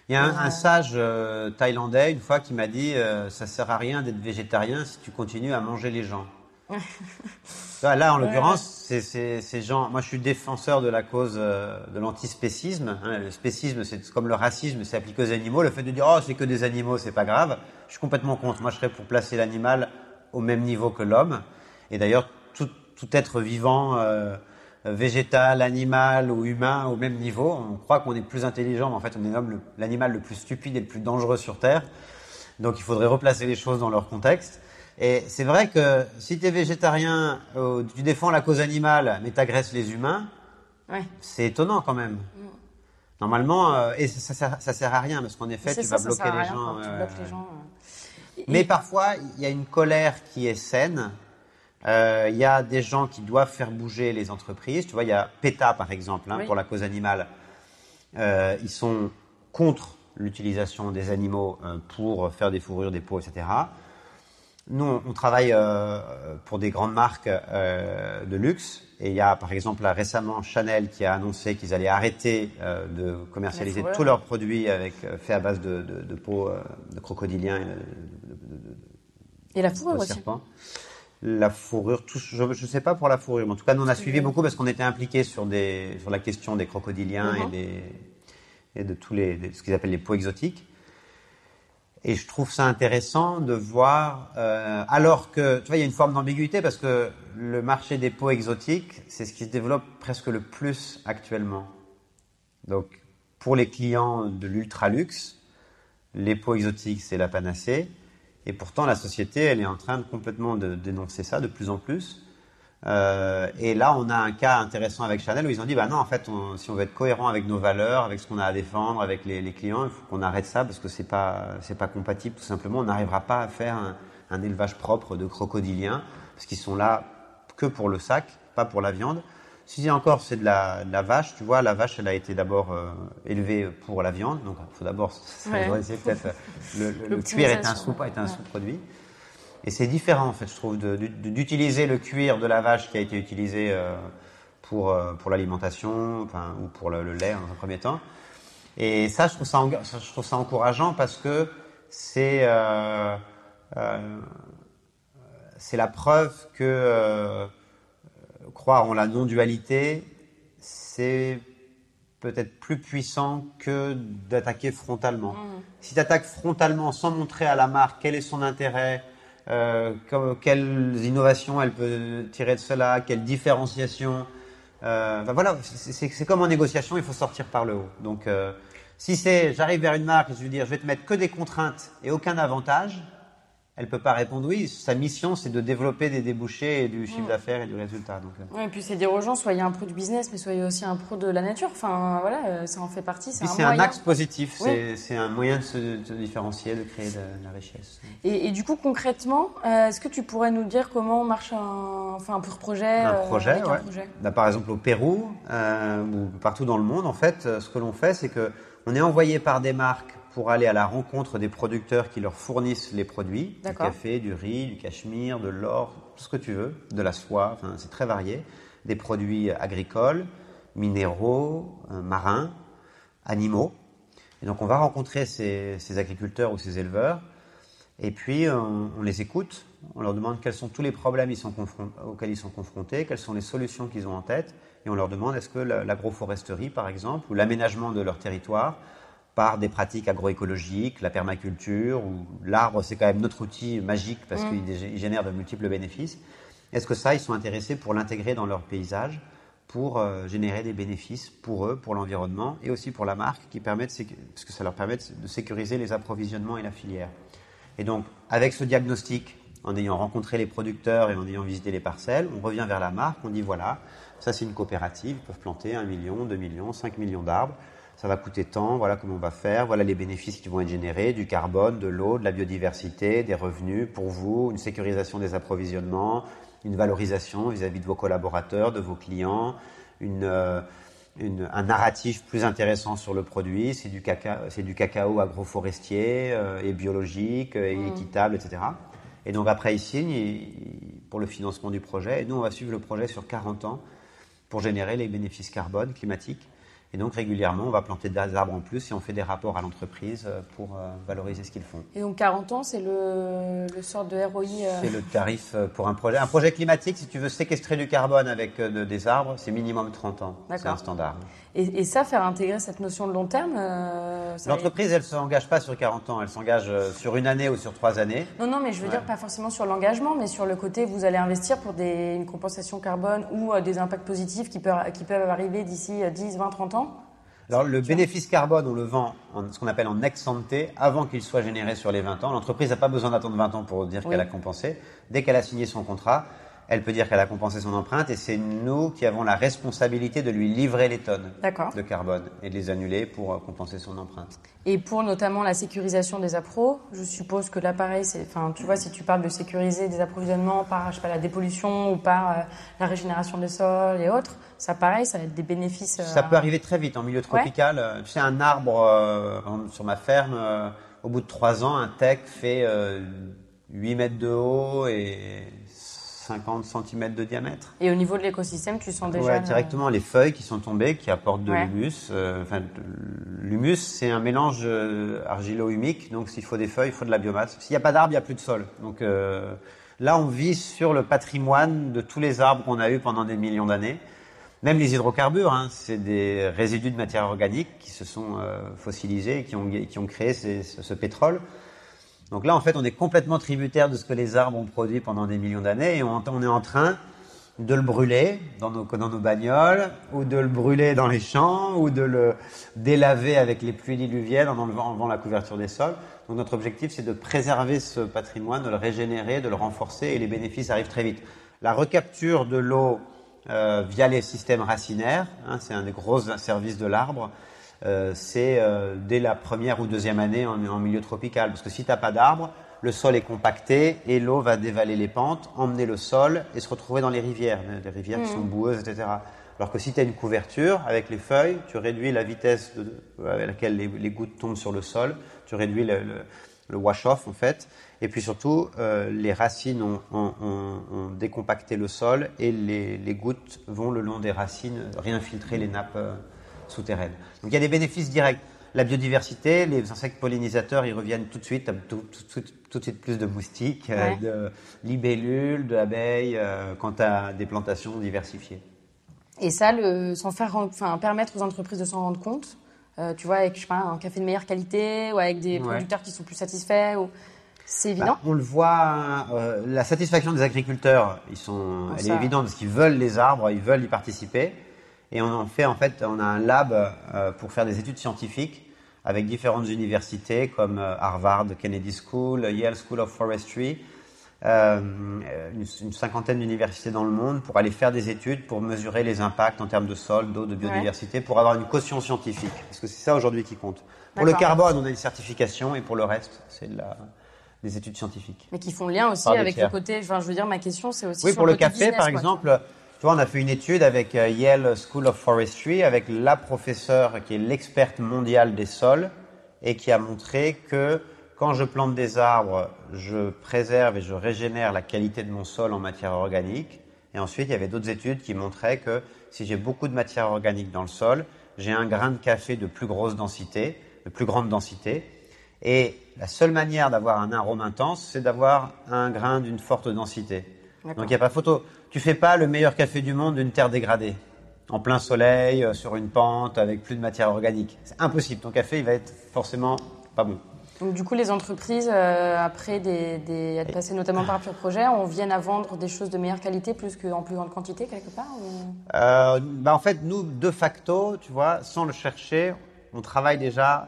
A: Il y a un,
D: Ouais.
A: un sage euh, thaïlandais, une fois, qui m'a dit euh, ça sert à rien d'être végétarien si tu continues à manger les gens. Là, là, en
D: Ouais,
A: l'occurrence, c'est c'est- ces gens. Moi, je suis défenseur de la cause euh, de l'antispécisme. Hein. Le spécisme, c'est comme le racisme, c'est appliqué aux animaux. Le fait de dire oh, c'est que des animaux, c'est pas grave. Je suis complètement contre. Moi, je serais pour placer l'animal au même niveau que l'homme. Et d'ailleurs, tout, tout être vivant, euh, végétal, animal ou humain, au même niveau. On croit qu'on est plus intelligent, mais en fait, on est l'homme, le- l'animal le plus stupide et le plus dangereux sur Terre. Donc, il faudrait replacer les choses dans leur contexte. Et c'est vrai que si tu es végétarien, euh, tu défends la cause animale, mais tu agresses les humains,
D: Ouais.
A: c'est étonnant quand même. Normalement, euh, et ça, ça, sert, ça sert à rien, parce qu'en effet,
D: C'est
A: tu
D: ça,
A: vas
D: ça
A: bloquer
D: sert à
A: les
D: rien
A: gens.
D: quand tu
A: euh,
D: bloques les gens. euh. Et-
A: Mais
D: et-
A: parfois, il y a une colère qui est saine. Euh, Il y a des gens qui doivent faire bouger les entreprises. Tu vois, il y a PETA, par exemple, hein,
D: Oui.
A: pour la cause animale. Euh, ils sont contre l'utilisation des animaux euh, pour faire des fourrures, des peaux, et cetera. Nous, on, on travaille euh, pour des grandes marques euh, de luxe. Et il y a, par exemple, là, récemment Chanel qui a annoncé qu'ils allaient arrêter euh, de commercialiser
D: fourrure.
A: tous leurs produits avec, euh, faits à base de, de, de peau euh, de crocodilien et de,
D: Et la
A: de
D: fourrure aussi.
A: serpent. La fourrure, tout, je ne sais pas pour la fourrure, mais en tout cas, nous, on a suivi beaucoup parce qu'on était impliqués sur, des, sur la question des crocodiliens
D: Mhm.
A: et, des, et de tous les, de ce qu'ils appellent les peaux exotiques. Et je trouve ça intéressant de voir, euh, alors que, tu vois, il y a une forme d'ambiguïté parce que le marché des peaux exotiques, c'est ce qui se développe presque le plus actuellement. Donc, pour les clients de l'ultra-luxe, les peaux exotiques, c'est la panacée. Et pourtant, la société, elle est en train de complètement de dénoncer ça de plus en plus. Euh, et là, on a un cas intéressant avec Chanel où ils ont dit, bah non, en fait, on, si on veut être cohérent avec nos valeurs, avec ce qu'on a à défendre, avec les, les clients, il faut qu'on arrête ça parce que c'est pas, c'est pas compatible. Tout simplement, on n'arrivera pas à faire un, un élevage propre de crocodiliens parce qu'ils sont là que pour le sac, pas pour la viande. Si encore c'est de la, de la vache, tu vois, la vache, elle a été d'abord euh, élevée pour la viande, donc il faut d'abord, ça
D: Ouais.
A: doit essayer peut-être, le, le, le cuir est un, sous,
D: L'optimisation,
A: est un
D: ouais.
A: sous-produit. Et c'est différent, en fait, je trouve, de- de- d'utiliser le cuir de la vache qui a été utilisé euh, pour, euh, pour l'alimentation, enfin, ou pour le, le lait dans un premier temps. Et ça, je trouve ça, enga- ça, je trouve ça encourageant parce que c'est euh, euh, c'est la preuve que euh, croire en la non-dualité, c'est peut-être plus puissant que d'attaquer frontalement.
D: Mmh.
A: Si tu attaques frontalement sans montrer à la marque quel est son intérêt, euh, comme- quelles innovations elle peut tirer de cela, quelle différenciation, euh, ben voilà, c'est, c'est, c'est comme en négociation, il faut sortir par le haut. Donc, euh, si c'est, j'arrive vers une marque et je veux dire, je vais te mettre que des contraintes et aucun avantage, elle peut pas répondre oui. Sa mission, c'est de développer des débouchés et du chiffre
D: Mm.
A: d'affaires et du résultat. Donc, euh.
D: Ouais, et puis c'est dire aux gens, soyez un pro du business, mais soyez aussi un pro de la nature. Enfin, voilà, euh, ça en fait partie. C'est
A: Puis
D: un
A: c'est un
D: moyen.
A: axe positif,
D: Oui.
A: c'est, c'est un moyen de se, de se différencier, de créer de, de la richesse.
D: Et, et du coup, concrètement, euh, est-ce que tu pourrais nous dire comment marche un, enfin, un pur projet
A: Un
D: euh,
A: projet,
D: avec
A: ouais.
D: un projet
A: Là, par exemple au Pérou euh, ou partout dans le monde, en fait, euh, ce que l'on fait, c'est que on est envoyé par des marques pour aller à la rencontre des producteurs qui leur fournissent les produits, du
D: D'accord.
A: café, du riz, du cachemire, de l'or, tout ce que tu veux, de la soie, enfin c'est très varié, des produits agricoles, minéraux, euh, marins, animaux. Et donc on va rencontrer ces, ces agriculteurs ou ces éleveurs, et puis on, on les écoute, on leur demande quels sont tous les problèmes ils sont confron- auxquels ils sont confrontés, quelles sont les solutions qu'ils ont en tête, et on leur demande est-ce que la- l'agroforesterie par exemple, ou l'aménagement de leur territoire, par des pratiques agroécologiques, la permaculture, ou l'arbre, c'est quand même notre outil magique parce
D: Mmh.
A: qu'il dé- il génère de multiples bénéfices. Est-ce que ça, ils sont intéressés pour l'intégrer dans leur paysage, pour euh, générer des bénéfices pour eux, pour l'environnement et aussi pour la marque, qui permet de sécu- parce que ça leur permet de de sécuriser les approvisionnements et la filière. Et donc, avec ce diagnostic, en ayant rencontré les producteurs et en ayant visité les parcelles, on revient vers la marque, on dit voilà, ça c'est une coopérative, ils peuvent planter un million, deux millions, cinq millions d'arbres. Ça va coûter tant, voilà comment on va faire, voilà les bénéfices qui vont être générés, du carbone, de l'eau, de la biodiversité, des revenus pour vous, une sécurisation des approvisionnements, une valorisation vis-à-vis de vos collaborateurs, de vos clients, une, euh, une, un narratif plus intéressant sur le produit, c'est du, caca, c'est du cacao agroforestier euh, et biologique et
D: Mmh.
A: équitable, et cetera. Et donc après ils signent ils- pour le financement du projet et nous on va suivre le projet sur quarante ans pour générer les bénéfices carbone climatiques. Et donc régulièrement, on va planter des arbres en plus et on fait des rapports à l'entreprise pour euh, valoriser ce qu'ils font.
D: Et donc quarante ans, c'est le, le sort de R O I euh...
A: C'est le tarif pour un projet. Un projet climatique, si tu veux séquestrer du carbone avec euh, de, des arbres, c'est minimum trente ans. D'accord. C'est un standard.
D: Et, et ça, faire intégrer cette notion de long terme euh,
A: L'entreprise, elle ne s'engage pas sur quarante ans, elle s'engage sur une année ou sur trois années.
D: Non, non, mais je veux ouais. dire pas forcément sur l'engagement, mais sur le côté, vous allez investir pour des, une compensation carbone ou euh, des impacts positifs qui peuvent, qui peuvent arriver d'ici dix, vingt, trente ans.
A: Alors, le bénéfice carbone, on le vend en ce qu'on appelle en ex ante avant qu'il soit généré sur les vingt ans. L'entreprise n'a pas besoin d'attendre vingt ans pour dire oui. qu'elle a compensé. Dès qu'elle a signé son contrat, elle peut dire qu'elle a compensé son empreinte et c'est nous qui avons la responsabilité de lui livrer les tonnes D'accord. de carbone et de les annuler pour compenser son empreinte.
D: Et pour notamment la sécurisation des appros, je suppose que l'appareil, c'est, enfin, tu vois, si tu parles de sécuriser des approvisionnements par, je sais pas, la dépollution ou par euh, la régénération des sols et autres, ça pareil, ça va être des bénéfices. Euh,
A: ça peut arriver très vite en milieu tropical. Ouais. Tu sais, un arbre euh, sur ma ferme, euh, au bout de trois ans, un teck fait euh, huit mètres de haut et cinquante centimètres de diamètre.
D: Et au niveau de l'écosystème, tu sens déjà...
A: Ouais, directement, les feuilles qui sont tombées, qui apportent de ouais. l'humus. Euh, enfin, l'humus, c'est un mélange euh, argilo-humique, donc s'il faut des feuilles, il faut de la biomasse. S'il n'y a pas d'arbres, il n'y a plus de sol. Donc euh, là, on vit sur le patrimoine de tous les arbres qu'on a eus pendant des millions d'années. Même les hydrocarbures, hein, c'est des résidus de matière organique qui se sont euh, fossilisés et qui ont, qui ont créé ces, ce, ce pétrole. Donc là, en fait, on est complètement tributaire de ce que les arbres ont produit pendant des millions d'années et on, on est en train de le brûler dans nos, dans nos bagnoles ou de le brûler dans les champs ou de le délaver avec les pluies diluviennes en enlevant, enlevant la couverture des sols. Donc notre objectif, c'est de préserver ce patrimoine, de le régénérer, de le renforcer et les bénéfices arrivent très vite. La recapture de l'eau euh, via les systèmes racinaires, hein, c'est un des gros services de l'arbre. Euh, c'est euh, dès la première ou deuxième année en, en milieu tropical. Parce que si tu n'as pas d'arbre, le sol est compacté et l'eau va dévaler les pentes, emmener le sol et se retrouver dans les rivières, des rivières mmh. qui sont boueuses, et cetera. Alors que si tu as une couverture, avec les feuilles, tu réduis la vitesse de, avec laquelle les, les gouttes tombent sur le sol, tu réduis le, le, le wash-off en fait. Et puis surtout, euh, les racines ont, ont, ont, ont décompacté le sol et les, les gouttes vont le long des racines réinfiltrer les nappes euh, souterraines. Donc il y a des bénéfices directs. La biodiversité, les insectes pollinisateurs, ils reviennent tout de suite, tout, tout, tout, tout de suite plus de moustiques, ouais. euh, de libellules, d'abeilles, euh, quand tu as des plantations diversifiées.
D: Et ça, le, sans faire, enfin, permettre aux entreprises de s'en rendre compte, euh, tu vois, avec je sais pas, un café de meilleure qualité ou avec des ouais. producteurs qui sont plus satisfaits, ou... c'est évident.
A: Bah, on le voit, euh, la satisfaction des agriculteurs, ils sont, elle ça. est évidente parce qu'ils veulent les arbres, ils veulent y participer. Et on en fait, en fait, on a un lab euh, pour faire des études scientifiques avec différentes universités comme euh, Harvard Kennedy School, Yale School of Forestry, euh, une, une cinquantaine d'universités dans le monde pour aller faire des études pour mesurer les impacts en termes de sol, d'eau, de biodiversité, ouais. pour avoir une caution scientifique. Parce que c'est ça aujourd'hui qui compte. Pour D'accord. le carbone, on a une certification et pour le reste, c'est de la, des études scientifiques.
D: Mais qui font lien aussi avec le côté, enfin, je veux dire, ma question, c'est aussi
A: oui,
D: sur
A: pour
D: le,
A: le café,
D: business,
A: par
D: quoi,
A: exemple. Tu vois, on a fait une étude avec Yale School of Forestry, avec la professeure qui est l'experte mondiale des sols et qui a montré que quand je plante des arbres, je préserve et je régénère la qualité de mon sol en matière organique. Et ensuite, il y avait d'autres études qui montraient que si j'ai beaucoup de matière organique dans le sol, j'ai un grain de café de plus grosse densité, de plus grande densité. Et la seule manière d'avoir un arôme intense, c'est d'avoir un grain d'une forte densité. D'accord. Donc il n'y a pas photo. Tu fais pas le meilleur café du monde d'une terre dégradée, en plein soleil, euh, sur une pente, avec plus de matière organique. C'est impossible. Ton café, il va être forcément pas bon.
D: Donc du coup, les entreprises, euh, après des, des, être passées notamment par Pure Projet, on vient à vendre des choses de meilleure qualité plus qu'en plus grande quantité quelque part ou...
A: euh, bah En fait, nous, de facto, tu vois, sans le chercher, on travaille déjà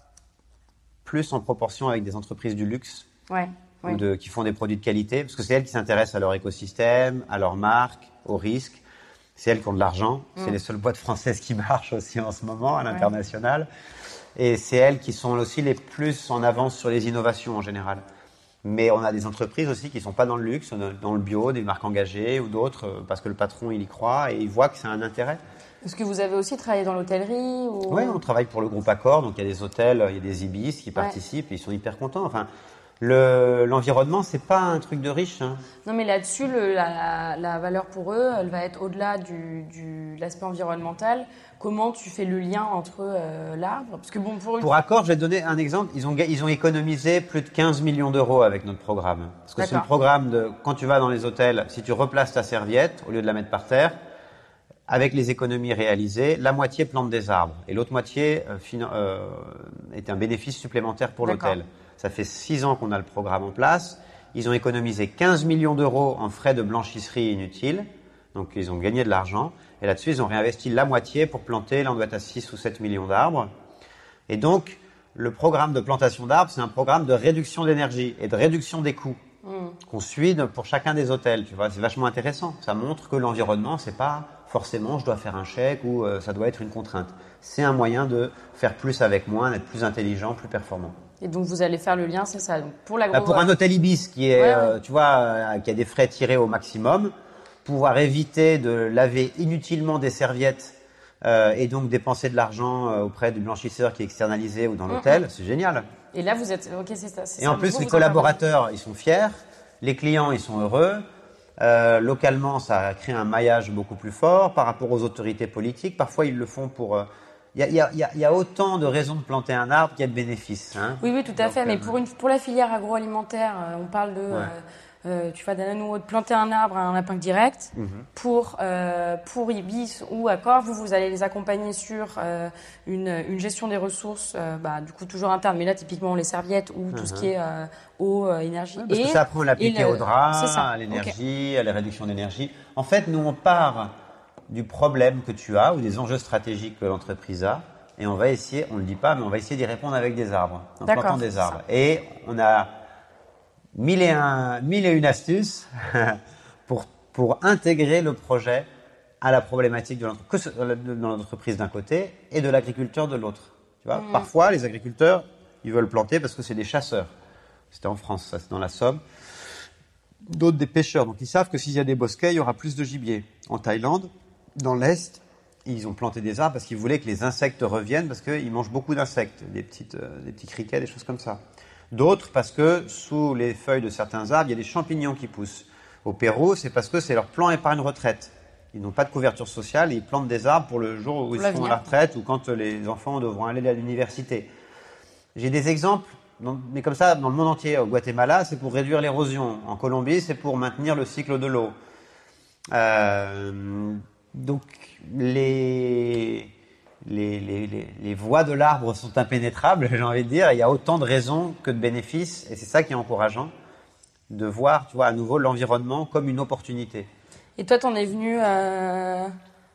A: plus en proportion avec des entreprises du luxe.
D: Ouais. Oui.
A: De, qui font des produits de qualité, parce que c'est elles qui s'intéressent à leur écosystème, à leur marque, aux risques. C'est elles qui ont de l'argent. Mmh. C'est les seules boîtes françaises qui marchent aussi en ce moment à l'international. Ouais. Et c'est elles qui sont aussi les plus en avance sur les innovations en général. Mais on a des entreprises aussi qui ne sont pas dans le luxe, dans le bio, des marques engagées ou d'autres, parce que le patron, il y croit et il voit que c'est un intérêt.
D: Est-ce que vous avez aussi travaillé dans l'hôtellerie ou...
A: Oui, on travaille pour le groupe Accor, donc il y a des hôtels, il y a des Ibis qui participent, ouais. et ils sont hyper contents. Enfin, Le, l'environnement, c'est pas un truc de riche. Hein.
D: Non, mais là-dessus, le, la, la valeur pour eux, elle va être au-delà du, du, de l'aspect environnemental. Comment tu fais le lien entre euh, l'arbre? Parce que bon, pour,
A: pour Accor, je vais te donner un exemple. Ils ont, ils ont économisé plus de quinze millions d'euros avec notre programme. Parce que D'accord. c'est le programme de, quand tu vas dans les hôtels, si tu replaces ta serviette, au lieu de la mettre par terre, avec les économies réalisées, la moitié plante des arbres. Et l'autre moitié euh, fin, euh, est un bénéfice supplémentaire pour D'accord. l'hôtel. Ça fait six ans qu'on a le programme en place. Ils ont économisé quinze millions d'euros en frais de blanchisserie inutiles. Donc, ils ont gagné de l'argent. Et là-dessus, ils ont réinvesti la moitié pour planter. Là, on doit être à six ou sept millions d'arbres. Et donc, le programme de plantation d'arbres, c'est un programme de réduction d'énergie et de réduction des coûts mmh. qu'on suit pour chacun des hôtels. Tu vois, c'est vachement intéressant. Ça montre que l'environnement, c'est pas forcément je dois faire un chèque ou euh, ça doit être une contrainte. C'est un moyen de faire plus avec moins, d'être plus intelligent, plus performant.
D: Et donc, vous allez faire le lien, c'est ça. Donc, pour la
A: bah, pour un hôtel Ibis qui est, ouais, euh, ouais. tu vois, euh, qui a des frais tirés au maximum, pouvoir éviter de laver inutilement des serviettes euh, et donc dépenser de l'argent euh, auprès du blanchisseur qui est externalisé ou dans l'hôtel, mmh. c'est génial.
D: Et là, vous êtes, ok, c'est ça. C'est
A: et en
D: ça,
A: plus,
D: vous,
A: les
D: vous
A: collaborateurs, ils sont fiers, les clients, ils sont heureux. Euh, localement, ça crée un maillage beaucoup plus fort par rapport aux autorités politiques. Parfois, ils le font pour. Euh, Il y, a, il, y a, il y a autant de raisons de planter un arbre qu'il y a de bénéfices. Hein.
D: Oui, oui, tout à
A: Donc,
D: fait.
A: euh,
D: Mais pour, une, pour la filière agroalimentaire, euh, on parle de, ouais. euh, euh, tu vois, de planter un arbre à un impact direct. Mm-hmm. Pour, euh, pour Ibis ou Accor, vous, vous allez les accompagner sur euh, une, une gestion des ressources, euh, bah, du coup, toujours interne. Mais là, typiquement, les serviettes ou mm-hmm. tout ce qui est euh, eau, euh, énergie.
A: Ouais, parce
D: et,
A: que ça, après, on l'applique au drap,
D: ça.
A: à l'énergie, okay. à la réduction d'énergie. En fait, nous, on part du problème que tu as ou des enjeux stratégiques que l'entreprise a. Et on va essayer, on ne le dit pas, mais on va essayer d'y répondre avec des arbres, en
D: D'accord,
A: plantant des arbres. Ça. Et on a mille et, un, mille et une astuces pour, pour intégrer le projet à la problématique de l'entreprise, de l'entreprise d'un côté et de l'agriculteur de l'autre. Tu vois, mmh. Parfois, les agriculteurs, ils veulent planter parce que c'est des chasseurs. C'était en France, ça, c'est dans la Somme. D'autres, des pêcheurs. Donc, ils savent que s'il y a des bosquets, il y aura plus de gibier. En Thaïlande, dans l'Est, ils ont planté des arbres parce qu'ils voulaient que les insectes reviennent parce qu'ils mangent beaucoup d'insectes, des, petites, euh, des petits criquets, des choses comme ça. D'autres parce que sous les feuilles de certains arbres, il y a des champignons qui poussent. Au Pérou, c'est parce que c'est leur plan épargne retraite. Ils n'ont pas de couverture sociale et ils plantent des arbres pour le jour où ils seront à la retraite ou quand les enfants devront aller à l'université. J'ai des exemples, mais comme ça, dans le monde entier. Au Guatemala, c'est pour réduire l'érosion. En Colombie, c'est pour maintenir le cycle de l'eau. Euh, donc, les, les, les, les, les voies de l'arbre sont impénétrables, j'ai envie de dire. Il y a autant de raisons que de bénéfices, et c'est ça qui est encourageant, de voir, tu vois, à nouveau l'environnement comme une opportunité.
D: Et toi, t'en es venu euh,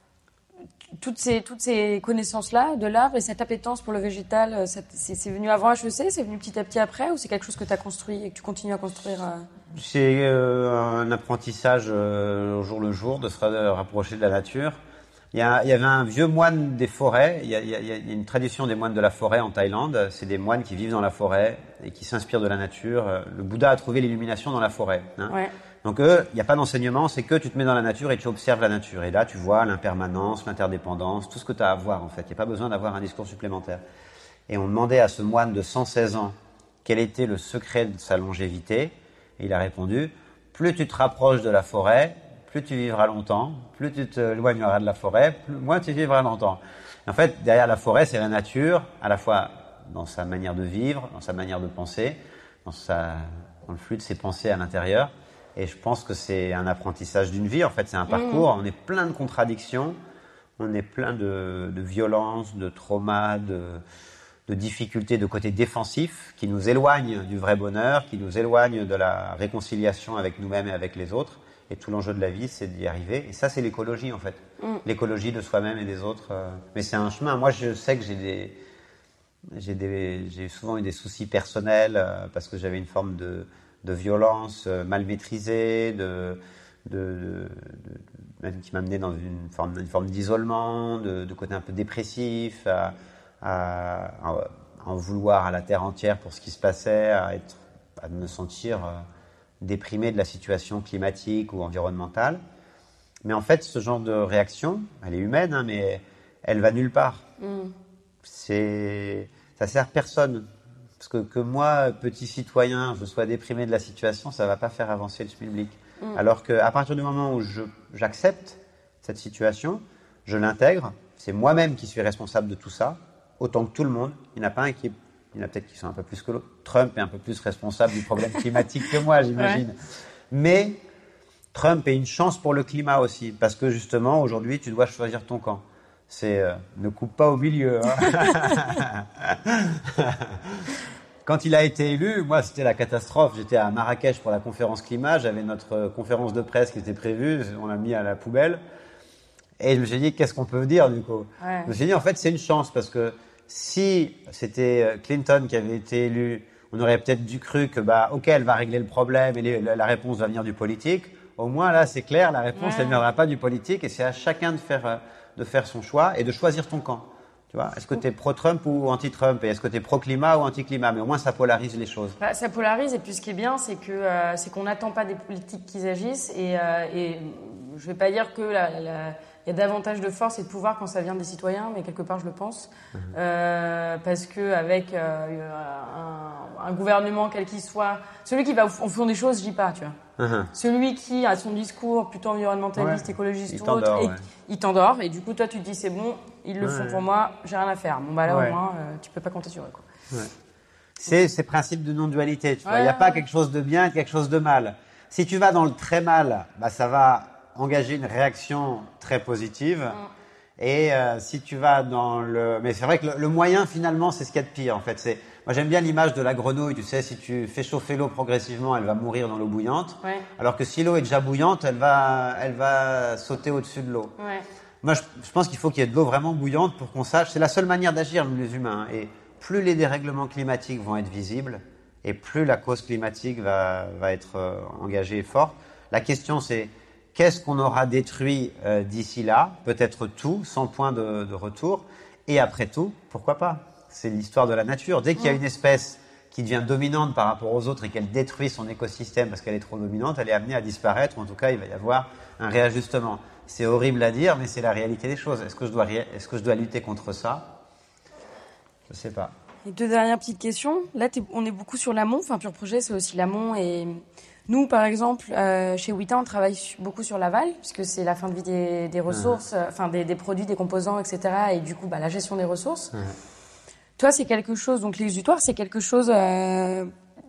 D: toutes ces toutes ces connaissances-là de l'arbre et cette appétence pour le végétal, c'est, c'est venu avant H E C, c'est venu petit à petit après, ou c'est quelque chose que tu as construit et que tu continues à construire euh...
A: C'est euh, un apprentissage euh, au jour le jour, de se rapprocher de la nature. Il y, a, il y avait un vieux moine des forêts, il y, a, il y a une tradition des moines de la forêt en Thaïlande, c'est des moines qui vivent dans la forêt et qui s'inspirent de la nature. Le Bouddha a trouvé l'illumination dans la forêt. Hein.
D: Ouais.
A: Donc eux, il n'y a pas d'enseignement, c'est que tu te mets dans la nature et tu observes la nature. Et là, tu vois l'impermanence, l'interdépendance, tout ce que tu as à voir en fait. Il n'y a pas besoin d'avoir un discours supplémentaire. Et on demandait à ce moine de cent seize ans quel était le secret de sa longévité. Et il a répondu, plus tu te rapproches de la forêt, plus tu vivras longtemps, plus tu te éloigneras de la forêt, plus, moins tu vivras longtemps. Et en fait, derrière la forêt, c'est la nature, à la fois dans sa manière de vivre, dans sa manière de penser, dans, sa, dans le flux de ses pensées à l'intérieur. Et je pense que c'est un apprentissage d'une vie, en fait, c'est un parcours. Mmh. On est plein de contradictions, on est plein de, de violences, de traumas, de, de difficultés de côté défensif qui nous éloignent du vrai bonheur, qui nous éloignent de la réconciliation avec nous-mêmes et avec les autres. Et tout l'enjeu de la vie, c'est d'y arriver. Et ça, c'est l'écologie, en fait. Mmh. L'écologie de soi-même et des autres. Euh... Mais c'est un chemin. Moi, je sais que j'ai des, j'ai des, j'ai souvent eu des soucis personnels euh, parce que j'avais une forme de, de violence euh, mal maîtrisée, de, de, de, de, même qui m'amenait dans une forme, une forme d'isolement, de, de côté un peu dépressif, à, à, à en vouloir à la terre entière pour ce qui se passait, à être, à me sentir euh, déprimé de la situation climatique ou environnementale. Mais en fait, ce genre de réaction, elle est humaine, hein, mais elle va nulle part. Mm. C'est, ça sert personne. Parce que, que moi, petit citoyen, je sois déprimé de la situation, ça ne va pas faire avancer le schmilblick. Mm. Alors qu'à partir du moment où je, j'accepte cette situation, je l'intègre, c'est moi-même qui suis responsable de tout ça, autant que tout le monde. Il n'y en a pas un qui est, il y en a peut-être qui sont un peu plus que l'autre. Trump est un peu plus responsable du problème climatique que moi, j'imagine. Ouais. Mais Trump est une chance pour le climat aussi, parce que justement, aujourd'hui, tu dois choisir ton camp. C'est euh, ne coupe pas au milieu. Hein. Quand il a été élu, moi, c'était la catastrophe. J'étais à Marrakech pour la conférence climat. J'avais notre conférence de presse qui était prévue. On l'a mis à la poubelle. Et je me suis dit, qu'est-ce qu'on peut dire, du coup? Ouais. Je me suis dit, en fait, c'est une chance, parce que si c'était Clinton qui avait été élu, on aurait peut-être dû cru que, bah, OK, elle va régler le problème et les, la réponse va venir du politique. Au moins, là, c'est clair, la réponse, ouais. elle ne viendra pas du politique, et c'est à chacun de faire, de faire son choix et de choisir ton camp. Tu vois, est-ce que tu es pro-Trump ou anti-Trump, et est-ce que tu es pro-climat ou anti-climat? Mais au moins, ça polarise les choses.
D: Bah, ça polarise, et puis ce qui est bien, c'est que euh, c'est qu'on n'attend pas des politiques qu'ils agissent, et, euh, et je ne vais pas dire que la, la, il y a davantage de force et de pouvoir quand ça vient des citoyens, mais quelque part, je le pense. Mmh. Euh, parce qu'avec euh, un, un gouvernement, quel qu'il soit, celui qui va au fond des choses, je dis pas, tu vois. Mmh. Celui qui a son discours plutôt environnementaliste, ouais. écologiste il ou autre, et, ouais. il t'endort, et du coup, toi, tu te dis, c'est bon, ils le ouais. font pour moi, j'ai rien à faire. Bon, bah là, ouais. au moins, euh, tu peux pas compter sur eux, quoi.
A: Ouais. C'est ces principes de non-dualité, tu vois. Il ouais, n'y a ouais. pas quelque chose de bien et quelque chose de mal. Si tu vas dans le très mal, bah, ça va engager une réaction très positive. Mm. Et euh, si tu vas dans le... Mais c'est vrai que le, le moyen, finalement, c'est ce qu'il y a de pire, en fait. C'est... Moi, j'aime bien l'image de la grenouille. Tu sais, si tu fais chauffer l'eau progressivement, elle va mourir dans l'eau bouillante. Ouais. Alors que si l'eau est déjà bouillante, elle va, elle va sauter au-dessus de l'eau. Ouais. Moi, je, je pense qu'il faut qu'il y ait de l'eau vraiment bouillante pour qu'on sache. C'est la seule manière d'agir, nous, les humains. Et plus les dérèglements climatiques vont être visibles, et plus la cause climatique va, va être euh, engagée et forte. La question, c'est... Qu'est-ce qu'on aura détruit euh, d'ici là? Peut-être tout, sans point de, de retour. Et après tout, pourquoi pas? C'est l'histoire de la nature. Dès qu'il y a une espèce qui devient dominante par rapport aux autres et qu'elle détruit son écosystème parce qu'elle est trop dominante, elle est amenée à disparaître, ou en tout cas, il va y avoir un réajustement. C'est horrible à dire, mais c'est la réalité des choses. Est-ce que je dois, est-ce que je dois lutter contre ça? Je ne sais pas.
D: Et deux dernières petites questions. Là, on est beaucoup sur l'amont. Enfin, Pure Projet, c'est aussi l'amont. Et nous, par exemple, euh, chez Wita, on travaille beaucoup sur l'aval, puisque c'est la fin de vie des, des ressources, mmh. enfin des, des produits, des composants, et cetera. Et du coup, bah, la gestion des ressources. Mmh. Toi, c'est quelque chose, donc l'exutoire, c'est quelque chose euh,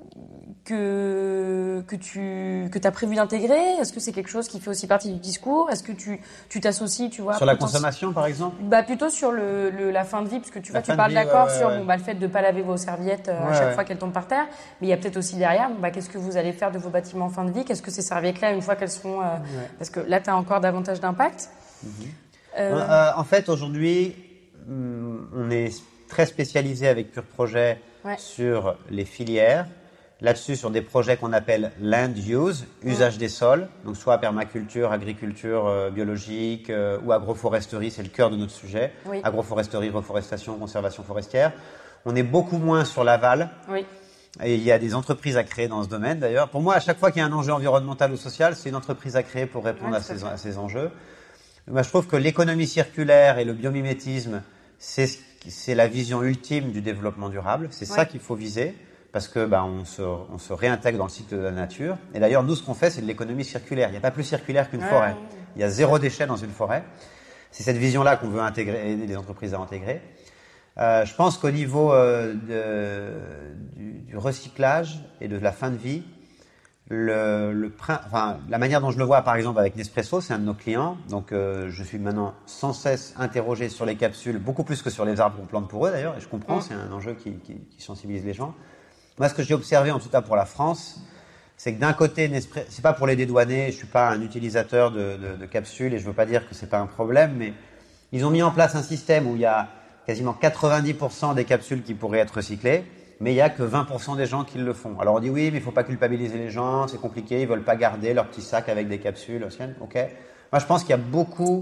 D: que, que tu que as prévu d'intégrer? Est-ce que c'est quelque chose qui fait aussi partie du discours? Est-ce que tu tu t'associes, tu vois?
A: Sur la consommation, par exemple?
D: Bah, plutôt sur le, le, la fin de vie, parce que tu vois, tu parles d'accord ouais, ouais, sur ouais. Bon, bah, le fait de ne pas laver vos serviettes euh, ouais, à chaque ouais. fois qu'elles tombent par terre. Mais il y a peut-être aussi derrière, bon, bah, qu'est-ce que vous allez faire de vos bâtiments en fin de vie? Qu'est-ce que ces serviettes-là, une fois qu'elles seront... Euh, ouais. Parce que là, tu as encore davantage d'impact.
A: Mm-hmm. Euh... Euh, en fait, aujourd'hui, on est très spécialisé avec Pure Projet ouais. sur les filières. Là-dessus, sur des projets qu'on appelle land use, usage mmh. des sols, donc soit permaculture, agriculture euh, biologique euh, ou agroforesterie, c'est le cœur de notre sujet. Oui. Agroforesterie, reforestation, conservation forestière. On est beaucoup moins sur l'aval. Oui. Et il y a des entreprises à créer dans ce domaine, d'ailleurs. Pour moi, à chaque fois qu'il y a un enjeu environnemental ou social, c'est une entreprise à créer pour répondre ouais, à, ces, à ces enjeux. Moi, je trouve que l'économie circulaire et le biomimétisme, c'est, c'est la vision ultime du développement durable. C'est ouais. ça qu'il faut viser. Parce que bah, on, se, on se réintègre dans le cycle de la nature. Et d'ailleurs, nous, ce qu'on fait, c'est de l'économie circulaire. Il n'y a pas plus circulaire qu'une ouais. forêt. Il y a zéro déchet dans une forêt. C'est cette vision-là qu'on veut intégrer, aider les entreprises à intégrer. Euh, je pense qu'au niveau euh, de, du, du recyclage et de la fin de vie, le, le, enfin, la manière dont je le vois, par exemple, avec Nespresso, c'est un de nos clients. Donc, euh, je suis maintenant sans cesse interrogé sur les capsules, beaucoup plus que sur les arbres qu'on plante pour eux, d'ailleurs. Et je comprends, mmh. c'est un enjeu qui, qui, qui sensibilise les gens. Moi, ce que j'ai observé, en tout cas pour la France, c'est que d'un côté, Nespresso, c'est pas pour les dédouaner, je suis pas un utilisateur de, de, de capsules et je veux pas dire que c'est pas un problème, mais ils ont mis en place un système où il y a quasiment quatre-vingt-dix pour cent des capsules qui pourraient être recyclées, mais il y a que vingt pour cent des gens qui le font. Alors on dit oui, mais il faut pas culpabiliser les gens, c'est compliqué, ils veulent pas garder leur petit sac avec des capsules, ok. Moi, je pense qu'il y a beaucoup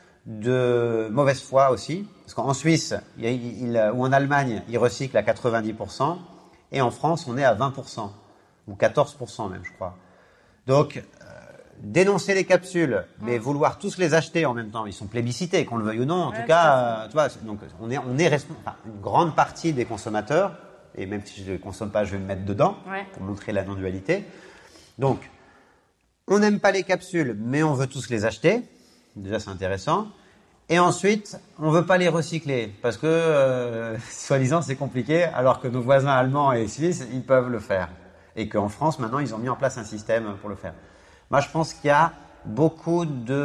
A: de mauvaise foi aussi, parce qu'en Suisse, il y a, il, ou en Allemagne, ils recyclent à quatre-vingt-dix pour cent. Et en France, on est à vingt pour cent, ou quatorze pour cent même, je crois. Donc, euh, dénoncer les capsules, mais mmh. vouloir tous les acheter en même temps, ils sont plébiscités, qu'on le veuille ou non. En ouais, tout cas, euh, tu vois, donc on est, on est responsable. Enfin, une grande partie des consommateurs, et même si je ne les consomme pas, je vais me mettre dedans
D: ouais.
A: pour montrer la non-dualité. Donc, on n'aime pas les capsules, mais on veut tous les acheter. Déjà, c'est intéressant. Et ensuite, on ne veut pas les recycler parce que, euh, soi-disant, c'est compliqué, alors que nos voisins allemands et suisses, ils peuvent le faire. Et qu'en France, maintenant, ils ont mis en place un système pour le faire. Moi, je pense qu'il y a beaucoup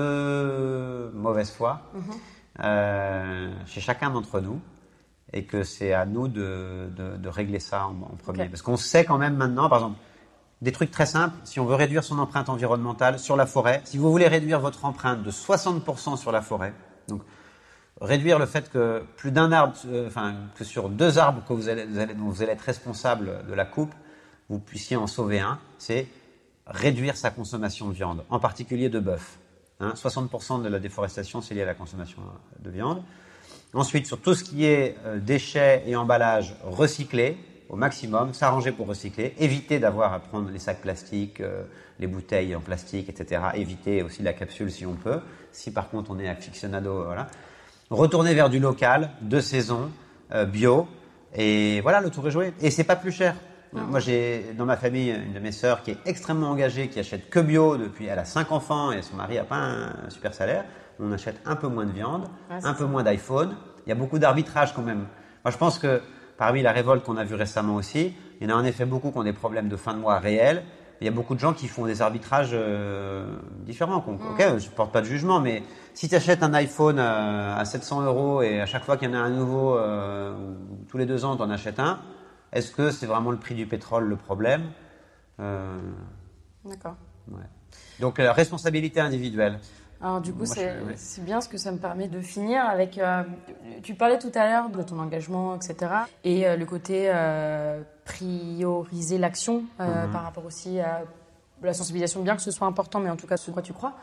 A: de mauvaise foi mm-hmm. euh, chez chacun d'entre nous et que c'est à nous de, de, de régler ça en, en premier. Okay. Parce qu'on sait quand même maintenant, par exemple, des trucs très simples, si on veut réduire son empreinte environnementale sur la forêt, si vous voulez réduire votre empreinte de soixante pour cent sur la forêt, donc réduire le fait que plus d'un arbre, euh, enfin que sur deux arbres que vous allez, vous allez, dont vous allez être responsable de la coupe, vous puissiez en sauver un, c'est réduire sa consommation de viande, en particulier de bœuf. Hein, soixante pour cent de la déforestation, c'est lié à la consommation de viande. Ensuite, sur tout ce qui est euh, déchets et emballages recyclés, au maximum, s'arranger pour recycler, éviter d'avoir à prendre les sacs plastiques, euh, les bouteilles en plastique, et cetera. Éviter aussi la capsule si on peut. Si par contre on est aficionado, voilà. Retourner vers du local, de saison, euh, bio, et voilà, le tour est joué. Et c'est pas plus cher. Mmh. Moi, j'ai dans ma famille une de mes sœurs qui est extrêmement engagée, qui achète que bio depuis, elle a cinq enfants et son mari a pas un super salaire. On achète un peu moins de viande, ouais, un peu ça. moins d'iPhone. Il y a beaucoup d'arbitrage quand même. Moi, je pense que parmi la révolte qu'on a vue récemment aussi, il y en a en effet beaucoup qui ont des problèmes de fin de mois réels. Il y a beaucoup de gens qui font des arbitrages euh, différents. Mmh. Ok, je ne porte pas de jugement, mais si tu achètes un iPhone euh, à sept cents euros et à chaque fois qu'il y en a un nouveau, euh, tous les deux ans, tu en achètes un, est-ce que c'est vraiment le prix du pétrole le problème euh,
D: D'accord.
A: Ouais. Donc, la responsabilité individuelle.
D: Alors du coup,
A: Moi,
D: c'est,
A: je, ouais.
D: c'est bien ce que ça me permet de finir avec... Euh, tu parlais tout à l'heure de ton engagement, et cetera. Et euh, le côté euh, prioriser l'action euh, mm-hmm. par rapport aussi à la sensibilisation, bien que ce soit important, mais en tout cas ce quoi tu crois.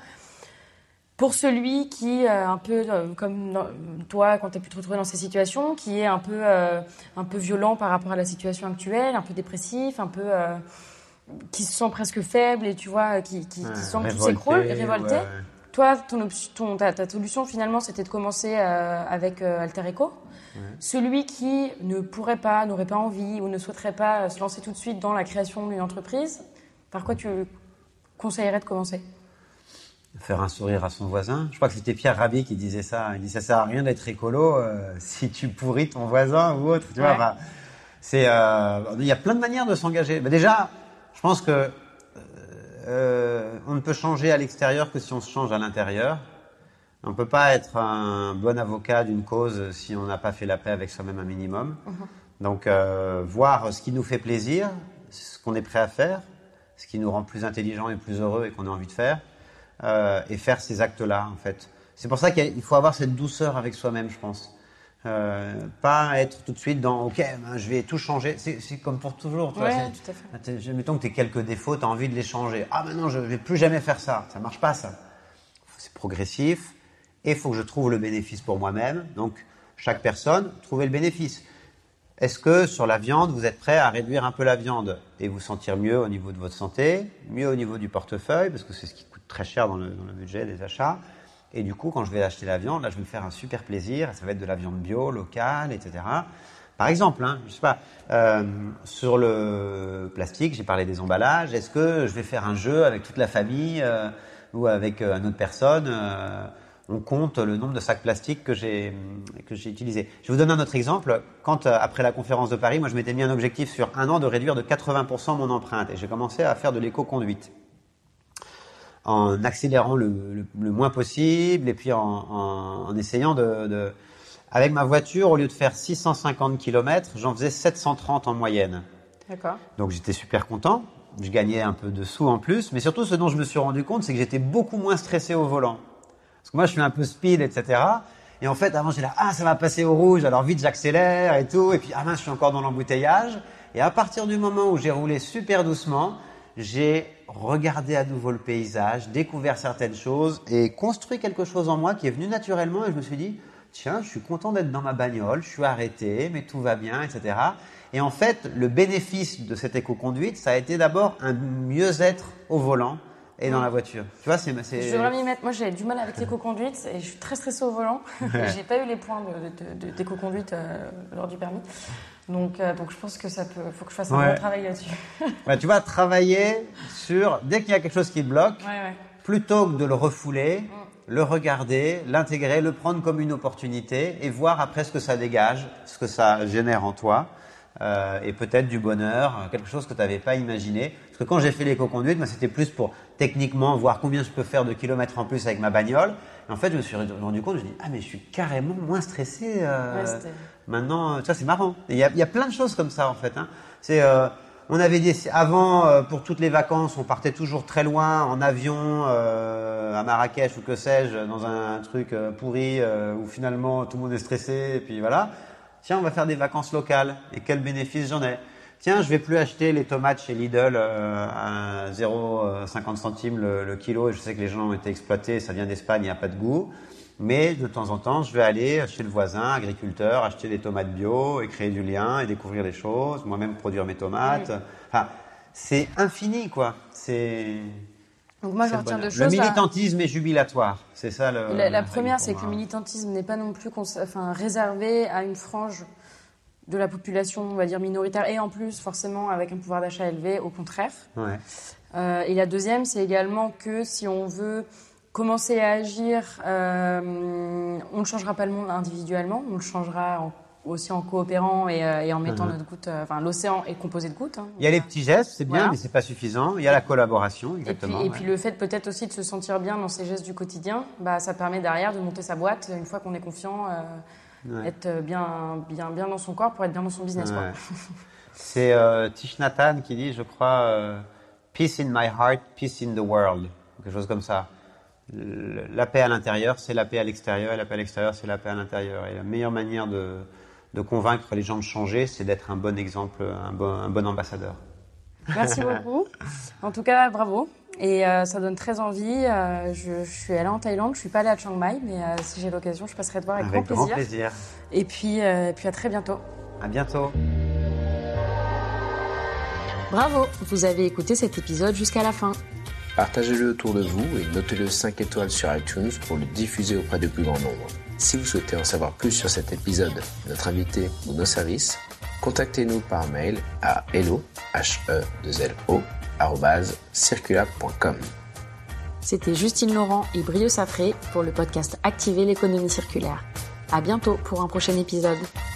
D: Pour celui qui, euh, un peu euh, comme dans, toi, quand tu as pu te retrouver dans ces situations, qui est un peu, euh, un peu violent par rapport à la situation actuelle, un peu dépressif, un peu... Euh, qui se sent presque faible et tu vois, qui, qui,
A: ouais,
D: qui sent que tout s'écroule, révolté.
A: Ouais.
D: Toi, ton, ton, ta, ta solution, finalement, c'était de commencer euh, avec euh, Alter Eco. Ouais. Celui qui ne pourrait pas, n'aurait pas envie ou ne souhaiterait pas euh, se lancer tout de suite dans la création d'une entreprise, par quoi tu conseillerais de commencer ?
A: Faire un sourire à son voisin. Je crois que c'était Pierre Rabhi qui disait ça. Il dit ça sert à rien d'être écolo euh, si tu pourris ton voisin ou autre. Tu ouais. vois, enfin, c'est, euh, il y a plein de manières de s'engager. Mais déjà, je pense que Euh, on ne peut changer à l'extérieur que si on se change à l'intérieur. On ne peut pas être un bon avocat d'une cause si on n'a pas fait la paix avec soi-même un minimum. Uh-huh. Donc, euh, voir ce qui nous fait plaisir, ce qu'on est prêt à faire, ce qui nous rend plus intelligents et plus heureux et qu'on a envie de faire, euh, et faire ces actes-là, en fait. C'est pour ça qu'il faut avoir cette douceur avec soi-même, je pense. Euh, pas être tout de suite dans ok, ben, je vais tout changer. C'est, c'est comme pour toujours. Tu
D: ouais,
A: vois,
D: tout à fait.
A: Mettons que tu as quelques défauts, tu as envie de les changer. Ah, maintenant, ben je ne vais plus jamais faire ça. Ça ne marche pas, ça. C'est progressif et il faut que je trouve le bénéfice pour moi-même. Donc, chaque personne, trouvez le bénéfice. Est-ce que sur la viande, vous êtes prêt à réduire un peu la viande et vous sentir mieux au niveau de votre santé, mieux au niveau du portefeuille, parce que c'est ce qui coûte très cher dans le, dans le budget des achats. Et du coup, quand je vais acheter la viande, là, je vais me faire un super plaisir. Ça va être de la viande bio, locale, et cetera. Par exemple, hein, je sais pas, euh, sur le plastique, j'ai parlé des emballages. Est-ce que je vais faire un jeu avec toute la famille euh, ou avec euh, une autre personne euh, on compte le nombre de sacs plastiques que j'ai que j'ai utilisés. Je vous donne un autre exemple. Quand euh, après la conférence de Paris, moi, je m'étais mis un objectif sur un an de réduire de quatre-vingts pour cent mon empreinte, et j'ai commencé à faire de l'éco-conduite, en accélérant le, le, le moins possible et puis en, en, en essayant de, de... Avec ma voiture, au lieu de faire six cent cinquante kilomètres, j'en faisais sept cent trente en moyenne.
D: D'accord.
A: Donc j'étais super content, je gagnais un peu de sous en plus, mais surtout ce dont je me suis rendu compte, c'est que j'étais beaucoup moins stressé au volant. Parce que moi je suis un peu speed, et cetera. Et en fait, avant j'étais là, ah ça va passer au rouge, alors vite j'accélère et tout, et puis ah mince, je suis encore dans l'embouteillage. Et à partir du moment où j'ai roulé super doucement, j'ai regardé à nouveau le paysage, découvert certaines choses et construit quelque chose en moi qui est venu naturellement, et je me suis dit, tiens, je suis content d'être dans ma bagnole, je suis arrêté, mais tout va bien, et cetera. Et en fait, le bénéfice de cette éco-conduite, ça a été d'abord un mieux-être au volant et dans la voiture. Tu vois, c'est, c'est...
D: Je devrais m'y mettre. Moi, j'ai du mal avec l'éco-conduite et je suis très stressée au volant. Ouais. J'ai pas eu les points de, de, de, d'éco-conduite euh, lors du permis. Donc, euh, donc je pense que ça peut, faut que je fasse un
A: Ouais.
D: bon travail là-dessus.
A: Bah, tu vas travailler sur, dès qu'il y a quelque chose qui bloque,
D: Ouais, ouais.
A: plutôt que de le refouler, le regarder, l'intégrer, le prendre comme une opportunité et voir après ce que ça dégage, ce que ça génère en toi. Euh, et peut-être du bonheur, quelque chose que tu n'avais pas imaginé. Parce que quand j'ai fait l'éco-conduite, moi, c'était plus pour techniquement voir combien je peux faire de kilomètres en plus avec ma bagnole. Et en fait, je me suis rendu compte, je me dis, ah mais je suis carrément moins stressé euh,
D: Ouais, c'était-
A: maintenant. Ça, c'est marrant. Il y a, y a plein de choses comme ça en fait. Hein. C'est, euh, on avait des, avant, euh, pour toutes les vacances, on partait toujours très loin en avion, euh, à Marrakech ou que sais-je, dans un truc euh, pourri euh, où finalement tout le monde est stressé et puis voilà. Tiens, on va faire des vacances locales. Et quel bénéfice j'en ai. Tiens, je vais plus acheter les tomates chez Lidl euh, à zéro virgule cinquante centimes le, le kilo. Et je sais que les gens ont été exploités, ça vient d'Espagne, il n'y a pas de goût. Mais de temps en temps, je vais aller chez le voisin, agriculteur, acheter des tomates bio et créer du lien et découvrir des choses. Moi-même produire mes tomates.
D: Oui.
A: Enfin, c'est infini, quoi. C'est...
D: Donc moi, je
A: c'est le
D: retiens
A: bonheur.
D: deux choses.
A: Le
D: là.
A: militantisme est jubilatoire. C'est ça le...
D: La, la
A: règle
D: première,
A: pour
D: c'est que
A: moi.
D: le militantisme n'est pas non plus cons- enfin, réservé à une frange de la population, on va dire, minoritaire, et en plus, forcément, avec un pouvoir d'achat élevé, au contraire.
A: Ouais.
D: Euh, et la deuxième, c'est également que si on veut commencer à agir, euh, on ne changera pas le monde individuellement, on le changera en- aussi en coopérant et, euh, et en mettant
A: Mhm.
D: notre goutte. euh, Enfin, l'océan est composé de gouttes. Hein.
A: Il y a les petits gestes, c'est bien,
D: Voilà.
A: mais c'est pas suffisant. Il y a la collaboration,
D: Et puis,
A: exactement.
D: et
A: ouais.
D: puis le fait peut-être aussi de se sentir bien dans ses gestes du quotidien, bah, ça permet derrière de monter sa boîte une fois qu'on est confiant, euh,
A: Ouais.
D: être bien, bien, bien dans son corps pour être bien dans son business. quoi.
A: Ouais. C'est euh, Thich Nhat Hanh qui dit, je crois, euh, peace in my heart, peace in the world, quelque chose comme ça. Le- La paix à l'intérieur, c'est la paix à l'extérieur, et la paix à l'extérieur, c'est la paix à l'intérieur. Et la meilleure manière de, de convaincre les gens de changer, c'est d'être un bon exemple, un bon, un bon ambassadeur.
D: Merci beaucoup. En tout cas, bravo. Et euh, ça donne très envie. Euh, je, je suis allée en Thaïlande, je suis pas allée à Chiang Mai, mais euh, si j'ai l'occasion, je passerai te voir avec,
A: Avec
D: grand
A: grand
D: plaisir.
A: plaisir.
D: Et puis, euh, et puis à très bientôt.
A: À bientôt.
B: Bravo, vous avez écouté cet épisode jusqu'à la fin.
C: Partagez-le autour de vous et notez-le cinq étoiles sur iTunes pour le diffuser auprès du plus grand nombre. Si vous souhaitez en savoir plus sur cet épisode, notre invité ou nos services, contactez-nous par mail à hello, h e deux l o, arobase circulab point com.
B: C'était Justine Laurent et Brio Safré pour le podcast Activer l'économie circulaire. À bientôt pour un prochain épisode.